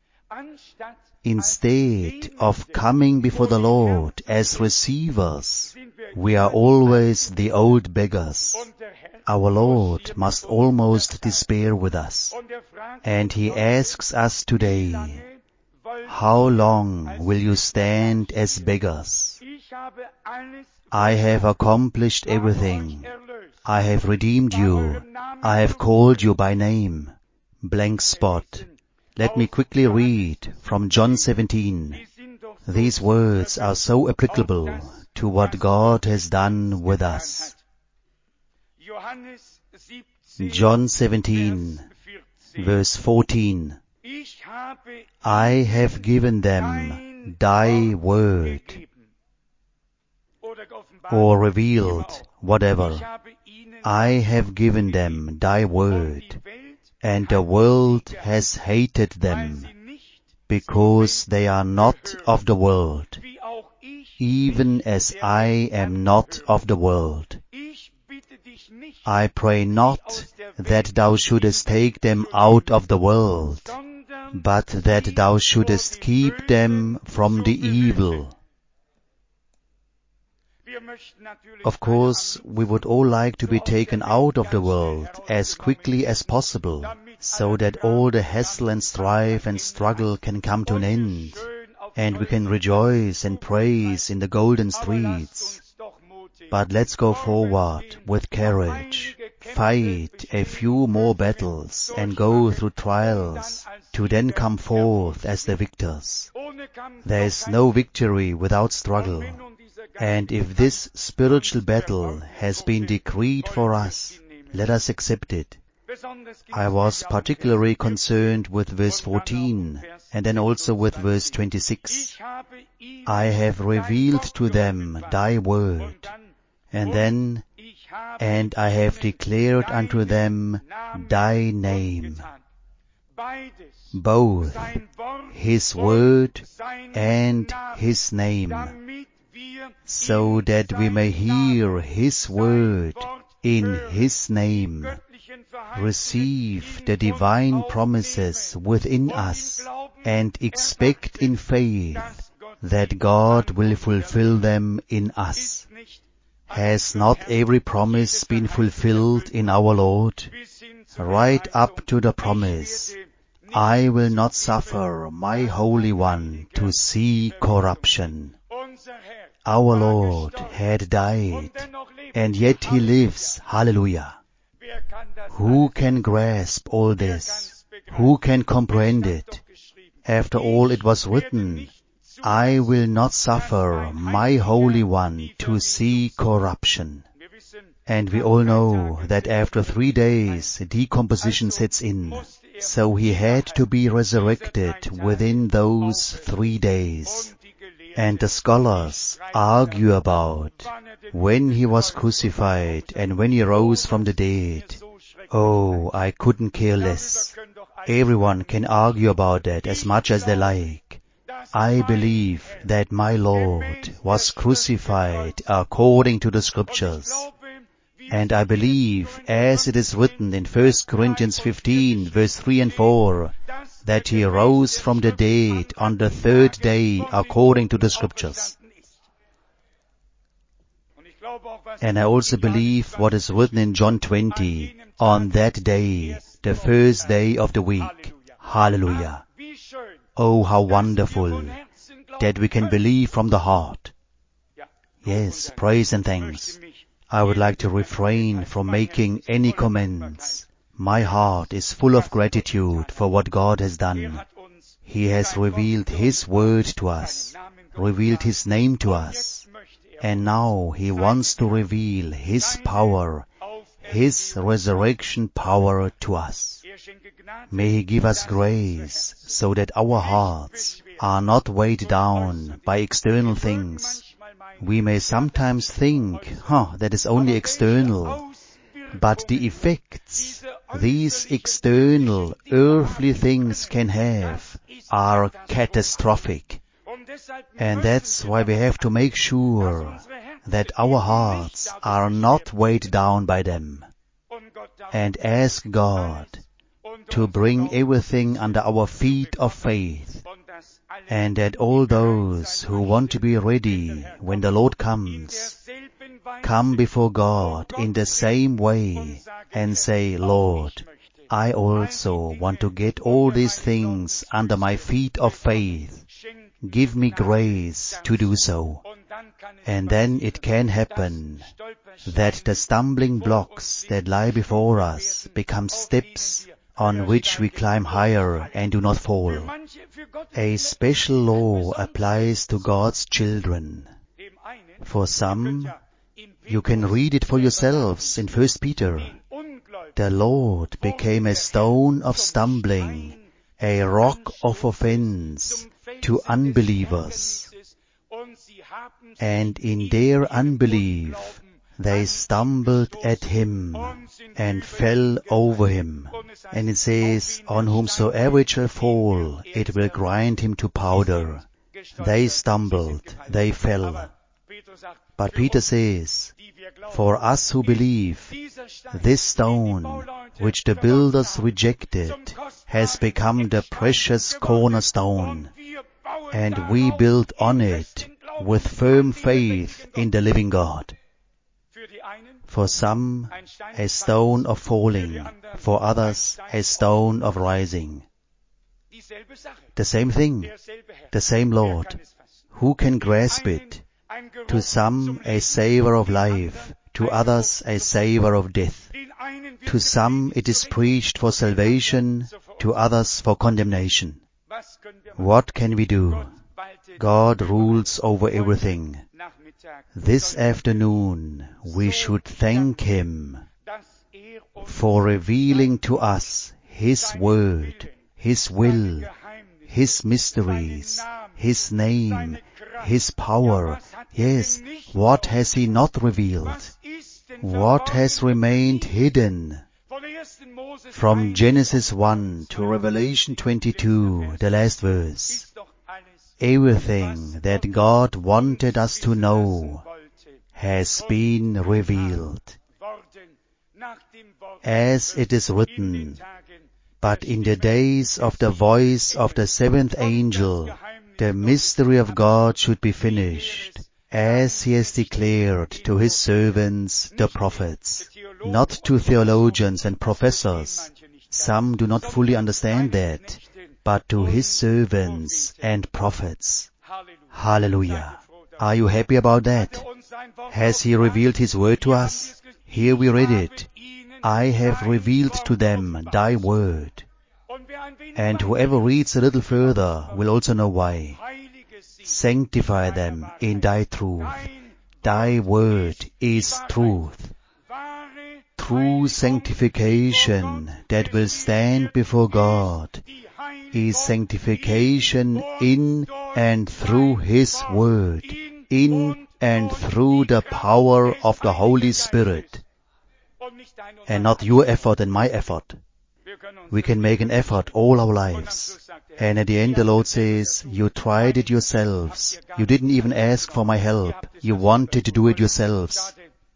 Instead of coming before the Lord as receivers, we are always the old beggars. Our Lord must almost despair with us. And He asks us today, how long will you stand as beggars? I have accomplished everything. I have redeemed you. I have called you by name. Blank spot. Let me quickly read from John seventeen. These words are so applicable to what God has done with us. John seventeen, verse fourteen. I have given them thy word, or revealed, whatever. I have given them thy word, and the world has hated them, because they are not of the world, even as I am not of the world. I pray not that thou shouldest take them out of the world, but that thou shouldest keep them from the evil. Of course, we would all like to be taken out of the world as quickly as possible, so that all the hassle and strife and struggle can come to an end, and we can rejoice and praise in the golden streets. But let's go forward with courage, fight a few more battles and go through trials to then come forth as the victors. There is no victory without struggle. And if this spiritual battle has been decreed for us, let us accept it. I was particularly concerned with verse fourteen, and then also with verse twenty-six. I have revealed to them thy word, and then, and I have declared unto them thy name. Both his word and his name, so that we may hear his word in his name, receive the divine promises within us, and expect in faith that God will fulfill them in us. Has not every promise been fulfilled in our Lord? Right up to the promise, I will not suffer my Holy One to see corruption. Our Lord had died, and yet He lives. Hallelujah. Who can grasp all this? Who can comprehend it? After all, it was written, I will not suffer my Holy One to see corruption. And we all know that after three days, decomposition sets in. So He had to be resurrected within those three days. And the scholars argue about when He was crucified and when He rose from the dead. Oh, I couldn't care less. Everyone can argue about that as much as they like. I believe that my Lord was crucified according to the Scriptures. And I believe, as it is written in First Corinthians fifteen, verse three and four, that he rose from the dead on the third day according to the Scriptures. And I also believe what is written in John twenty, on that day, the first day of the week. Hallelujah. Oh, how wonderful that we can believe from the heart. Yes, praise and thanks. I would like to refrain from making any comments. My heart is full of gratitude for what God has done. He has revealed His word to us, revealed His name to us, and now He wants to reveal His power, His resurrection power to us. May He give us grace so that our hearts are not weighed down by external things. We may sometimes think, huh, that is only external, but the effects these external, earthly things can have are catastrophic. And that's why we have to make sure that our hearts are not weighed down by them, and ask God to bring everything under our feet of faith, and that all those who want to be ready when the Lord comes, come before God in the same way and say, Lord, I also want to get all these things under my feet of faith. Give me grace to do so. And then it can happen that the stumbling blocks that lie before us become steps on which we climb higher and do not fall. A special law applies to God's children. For some, you can read it for yourselves in First Peter. The Lord became a stone of stumbling, a rock of offense to unbelievers. And in their unbelief, they stumbled at Him and fell over Him. And it says, on whomsoever it shall fall, it will grind him to powder. They stumbled, they fell. But Peter says, for us who believe, this stone, which the builders rejected, has become the precious cornerstone, and we build on it with firm faith in the living God. For some, a stone of falling, for others, a stone of rising. The same thing, the same Lord. Who can grasp it? To some, a savor of life, to others, a savor of death. To some, it is preached for salvation, to others, for condemnation. What can we do? God rules over everything. This afternoon, we should thank Him for revealing to us His word, His will, His mysteries, His name, His power. Yes, what has He not revealed? What has remained hidden? From Genesis one to Revelation twenty-two, the last verse. Everything that God wanted us to know has been revealed. As it is written, but in the days of the voice of the seventh angel, the mystery of God should be finished, as He has declared to His servants, the prophets. Not to theologians and professors. Some do not fully understand that. But to His servants and prophets. Hallelujah. Are you happy about that? Has He revealed His word to us? Here we read it. I have revealed to them Thy word. And whoever reads a little further will also know why. Sanctify them in Thy truth. Thy word is truth. True sanctification that will stand before God is sanctification in and through His word, in and through the power of the Holy Spirit, and not your effort and my effort. We can make an effort all our lives, and at the end the Lord says, you tried it yourselves, you didn't even ask for my help, you wanted to do it yourselves.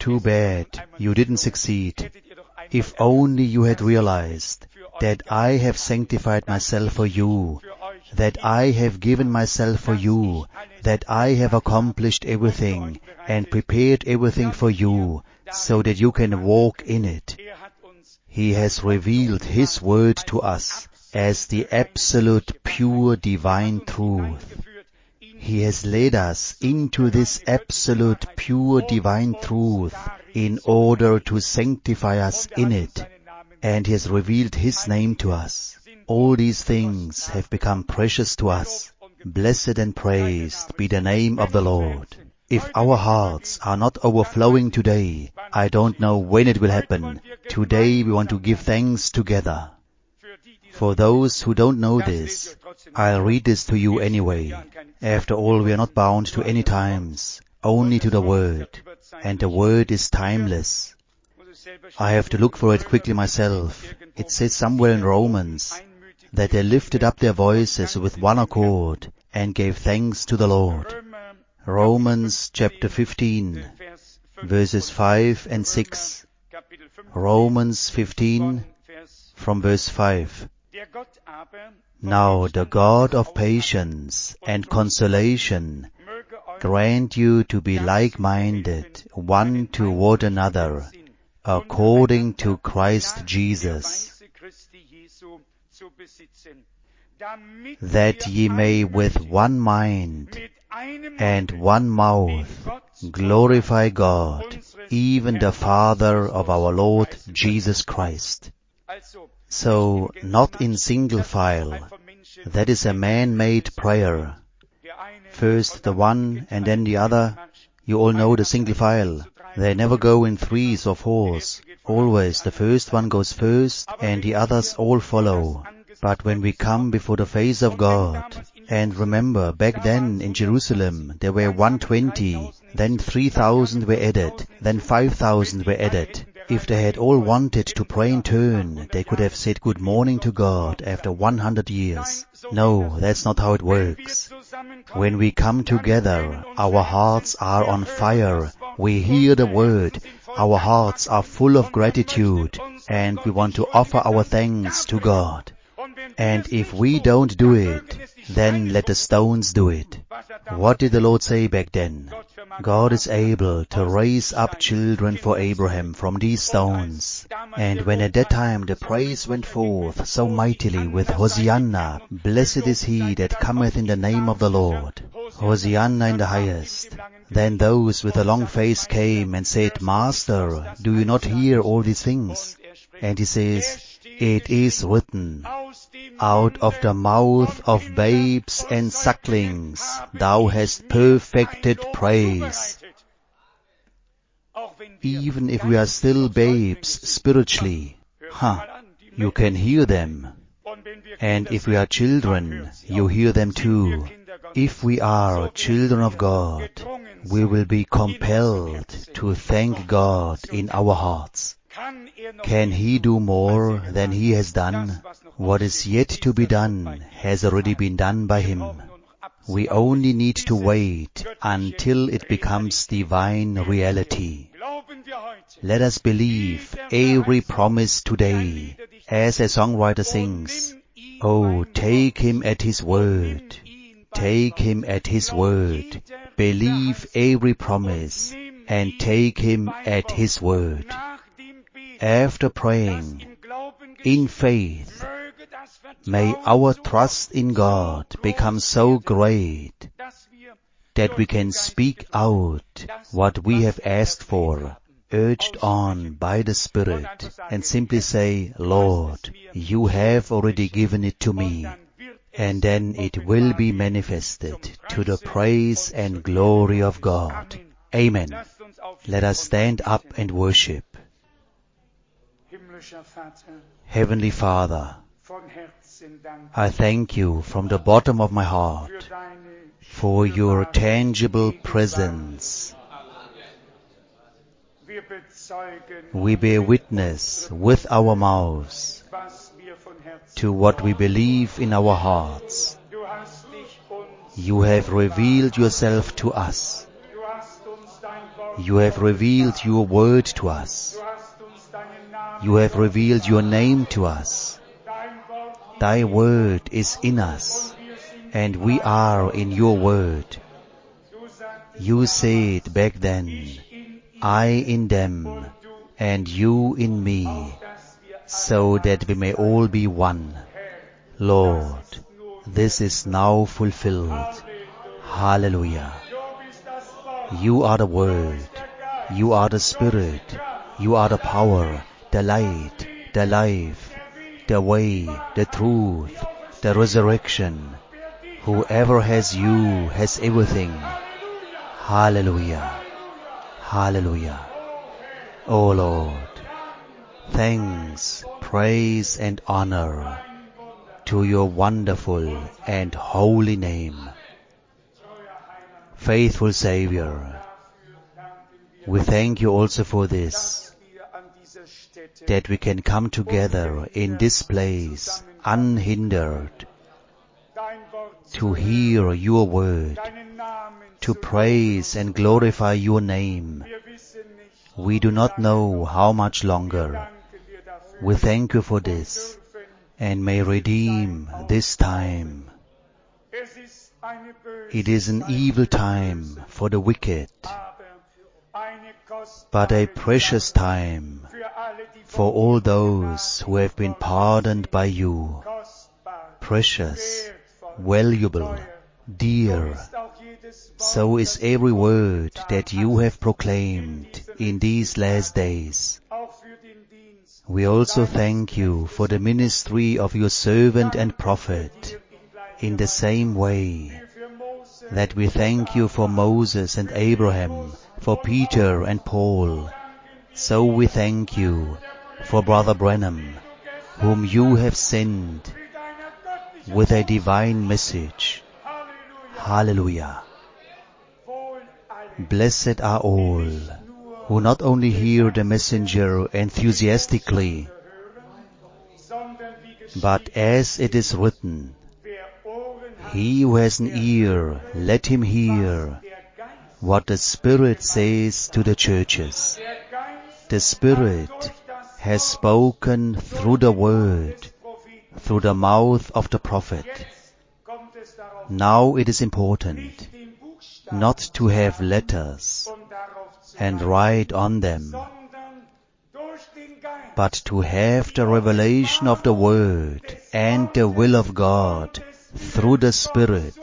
too bad you didn't succeed. If only you had realized that I have sanctified myself for you, that I have given myself for you, that I have accomplished everything and prepared everything for you, so that you can walk in it. He has revealed His word to us as the absolute pure divine truth. He has led us into this absolute pure divine truth in order to sanctify us in it, and He has revealed His name to us. All these things have become precious to us. Blessed and praised be the name of the Lord. If our hearts are not overflowing today, I don't know when it will happen. Today we want to give thanks together. For those who don't know this, I'll read this to you anyway. After all, we are not bound to any times, only to the Word, and the Word is timeless. I have to look for it quickly myself. It says somewhere in Romans that they lifted up their voices with one accord and gave thanks to the Lord. Romans chapter fifteen, verses five and six. Romans fifteen, from verse five. Now the God of patience and consolation grant you to be like-minded one toward another, according to Christ Jesus, that ye may with one mind and one mouth glorify God, even the Father of our Lord Jesus Christ. So, not in single file. That is a man-made prayer. First the one and then the other. You all know the single file. They never go in threes or fours. Always the first one goes first and the others all follow. But when we come before the face of God, and remember, back then in Jerusalem there were one hundred twenty, then three thousand were added, then five thousand were added. If they had all wanted to pray in turn, they could have said good morning to God after one hundred years. No, that's not how it works. When we come together, our hearts are on fire. We hear the word. Our hearts are full of gratitude, and we want to offer our thanks to God. And if we don't do it, then let the stones do it. What did the Lord say back then? God is able to raise up children for Abraham from these stones. And when at that time the praise went forth so mightily with Hosanna, blessed is he that cometh in the name of the Lord, Hosanna in the highest, then those with a long face came and said, Master, do you not hear all these things? And he says, it is written, out of the mouth of babes and sucklings thou hast perfected praise. Even if we are still babes spiritually, huh, you can hear them. And if we are children, you hear them too. If we are children of God, we will be compelled to thank God in our hearts. Can He do more than He has done? What is yet to be done has already been done by Him. We only need to wait until it becomes divine reality. Let us believe every promise today, as a songwriter sings, oh, take Him at His word. Take Him at His word. Believe every promise and take Him at His word. After praying in faith, may our trust in God become so great that we can speak out what we have asked for, urged on by the Spirit, and simply say, Lord, you have already given it to me, and then it will be manifested to the praise and glory of God. Amen. Let us stand up and worship. Heavenly Father, I thank you from the bottom of my heart for your tangible presence. We bear witness with our mouths to what we believe in our hearts. You have revealed yourself to us. You have revealed your word to us. You have revealed your name to us. Thy word is in us, and we are in your word. You said back then, I in them, and you in me, so that we may all be one. Lord, this is now fulfilled. Hallelujah. You are the Word. You are the Spirit. You are the power, the light, the life, the way, the truth, the resurrection. Whoever has you has everything. Hallelujah. Hallelujah. O Lord, thanks, praise and honor to your wonderful and holy name. Faithful Savior, we thank you also for this, that we can come together in this place unhindered to hear your word, to praise and glorify your name. We do not know how much longer. We thank you for this and may redeem this time. It is an evil time for the wicked, but a precious time for all those who have been pardoned by you. Precious, valuable, dear. So is every word that you have proclaimed in these last days. We also thank you for the ministry of your servant and prophet, in the same way that we thank you for Moses and Abraham, for Peter and Paul. So we thank you for Brother Branham, whom you have sent with a divine message. Hallelujah. Blessed are all who not only hear the messenger enthusiastically, but as it is written, he who has an ear, let him hear what the Spirit says to the churches. The Spirit has spoken through the word, through the mouth of the prophet. Now it is important not to have letters and write on them, but to have the revelation of the Word and the will of God through the Spirit.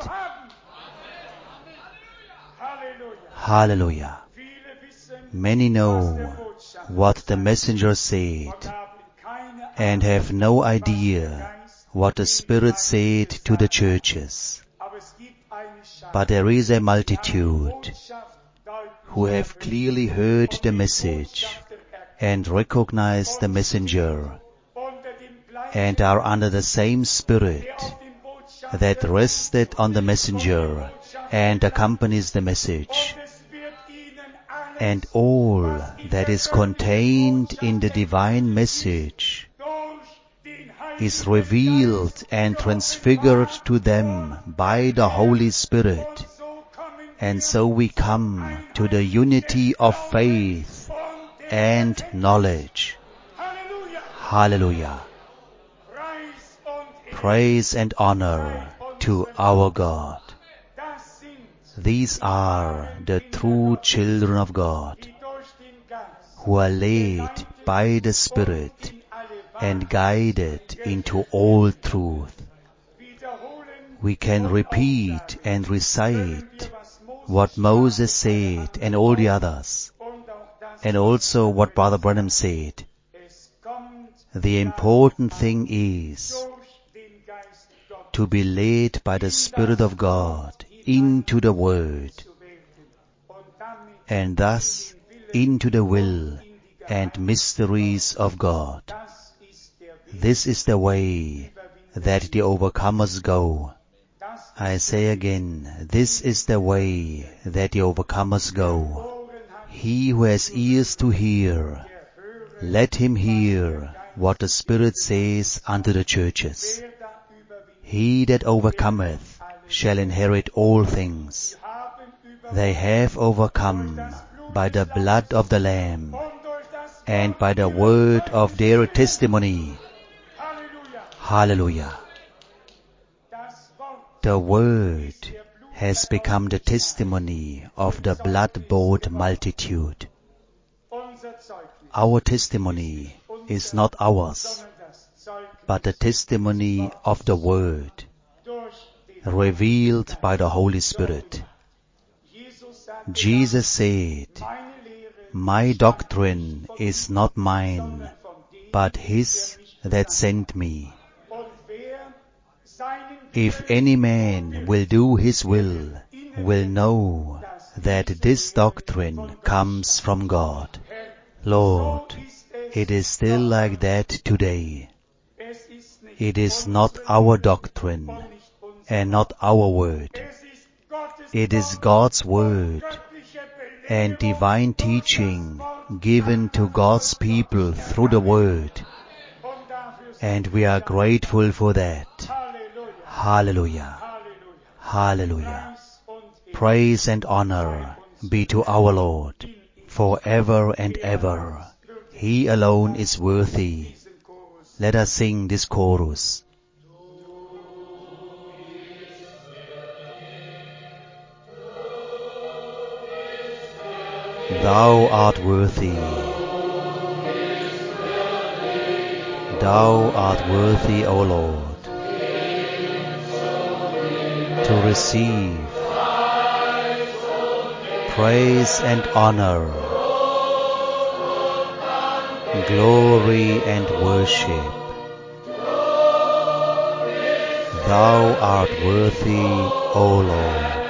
Hallelujah. Many know what the messenger said and have no idea what the Spirit said to the churches. But there is a multitude who have clearly heard the message and recognize the messenger and are under the same Spirit that rested on the messenger and accompanies the message. And all that is contained in the divine message is revealed and transfigured to them by the Holy Spirit. And so we come to the unity of faith and knowledge. Hallelujah. Praise and honor to our God. These are the true children of God, who are led by the Spirit and guided into all truth. We can repeat and recite what Moses said and all the others, and also what Brother Branham said. The important thing is to be led by the Spirit of God into the Word, and thus into the will and mysteries of God. This is the way that the overcomers go. I say again, this is the way that the overcomers go. He who has ears to hear, let him hear what the Spirit says unto the churches. He that overcometh shall inherit all things. They have overcome by the blood of the Lamb and by the word of their testimony. Hallelujah. The word has become the testimony of the blood-bought multitude. Our testimony is not ours, but the testimony of the word, revealed by the Holy Spirit. Jesus said, "My doctrine is not mine, but His that sent me. If any man will do His will, will know that this doctrine comes from God." Lord, it is still like that today. It is not our doctrine and not our word. It is God's word and divine teaching given to God's people through the word. And we are grateful for that. Hallelujah. Hallelujah. Praise and honor be to our Lord forever and ever. He alone is worthy. Let us sing this chorus. Thou art worthy. Thou art worthy, O Lord, to receive praise and honor, glory and worship. Thou art worthy, O Lord.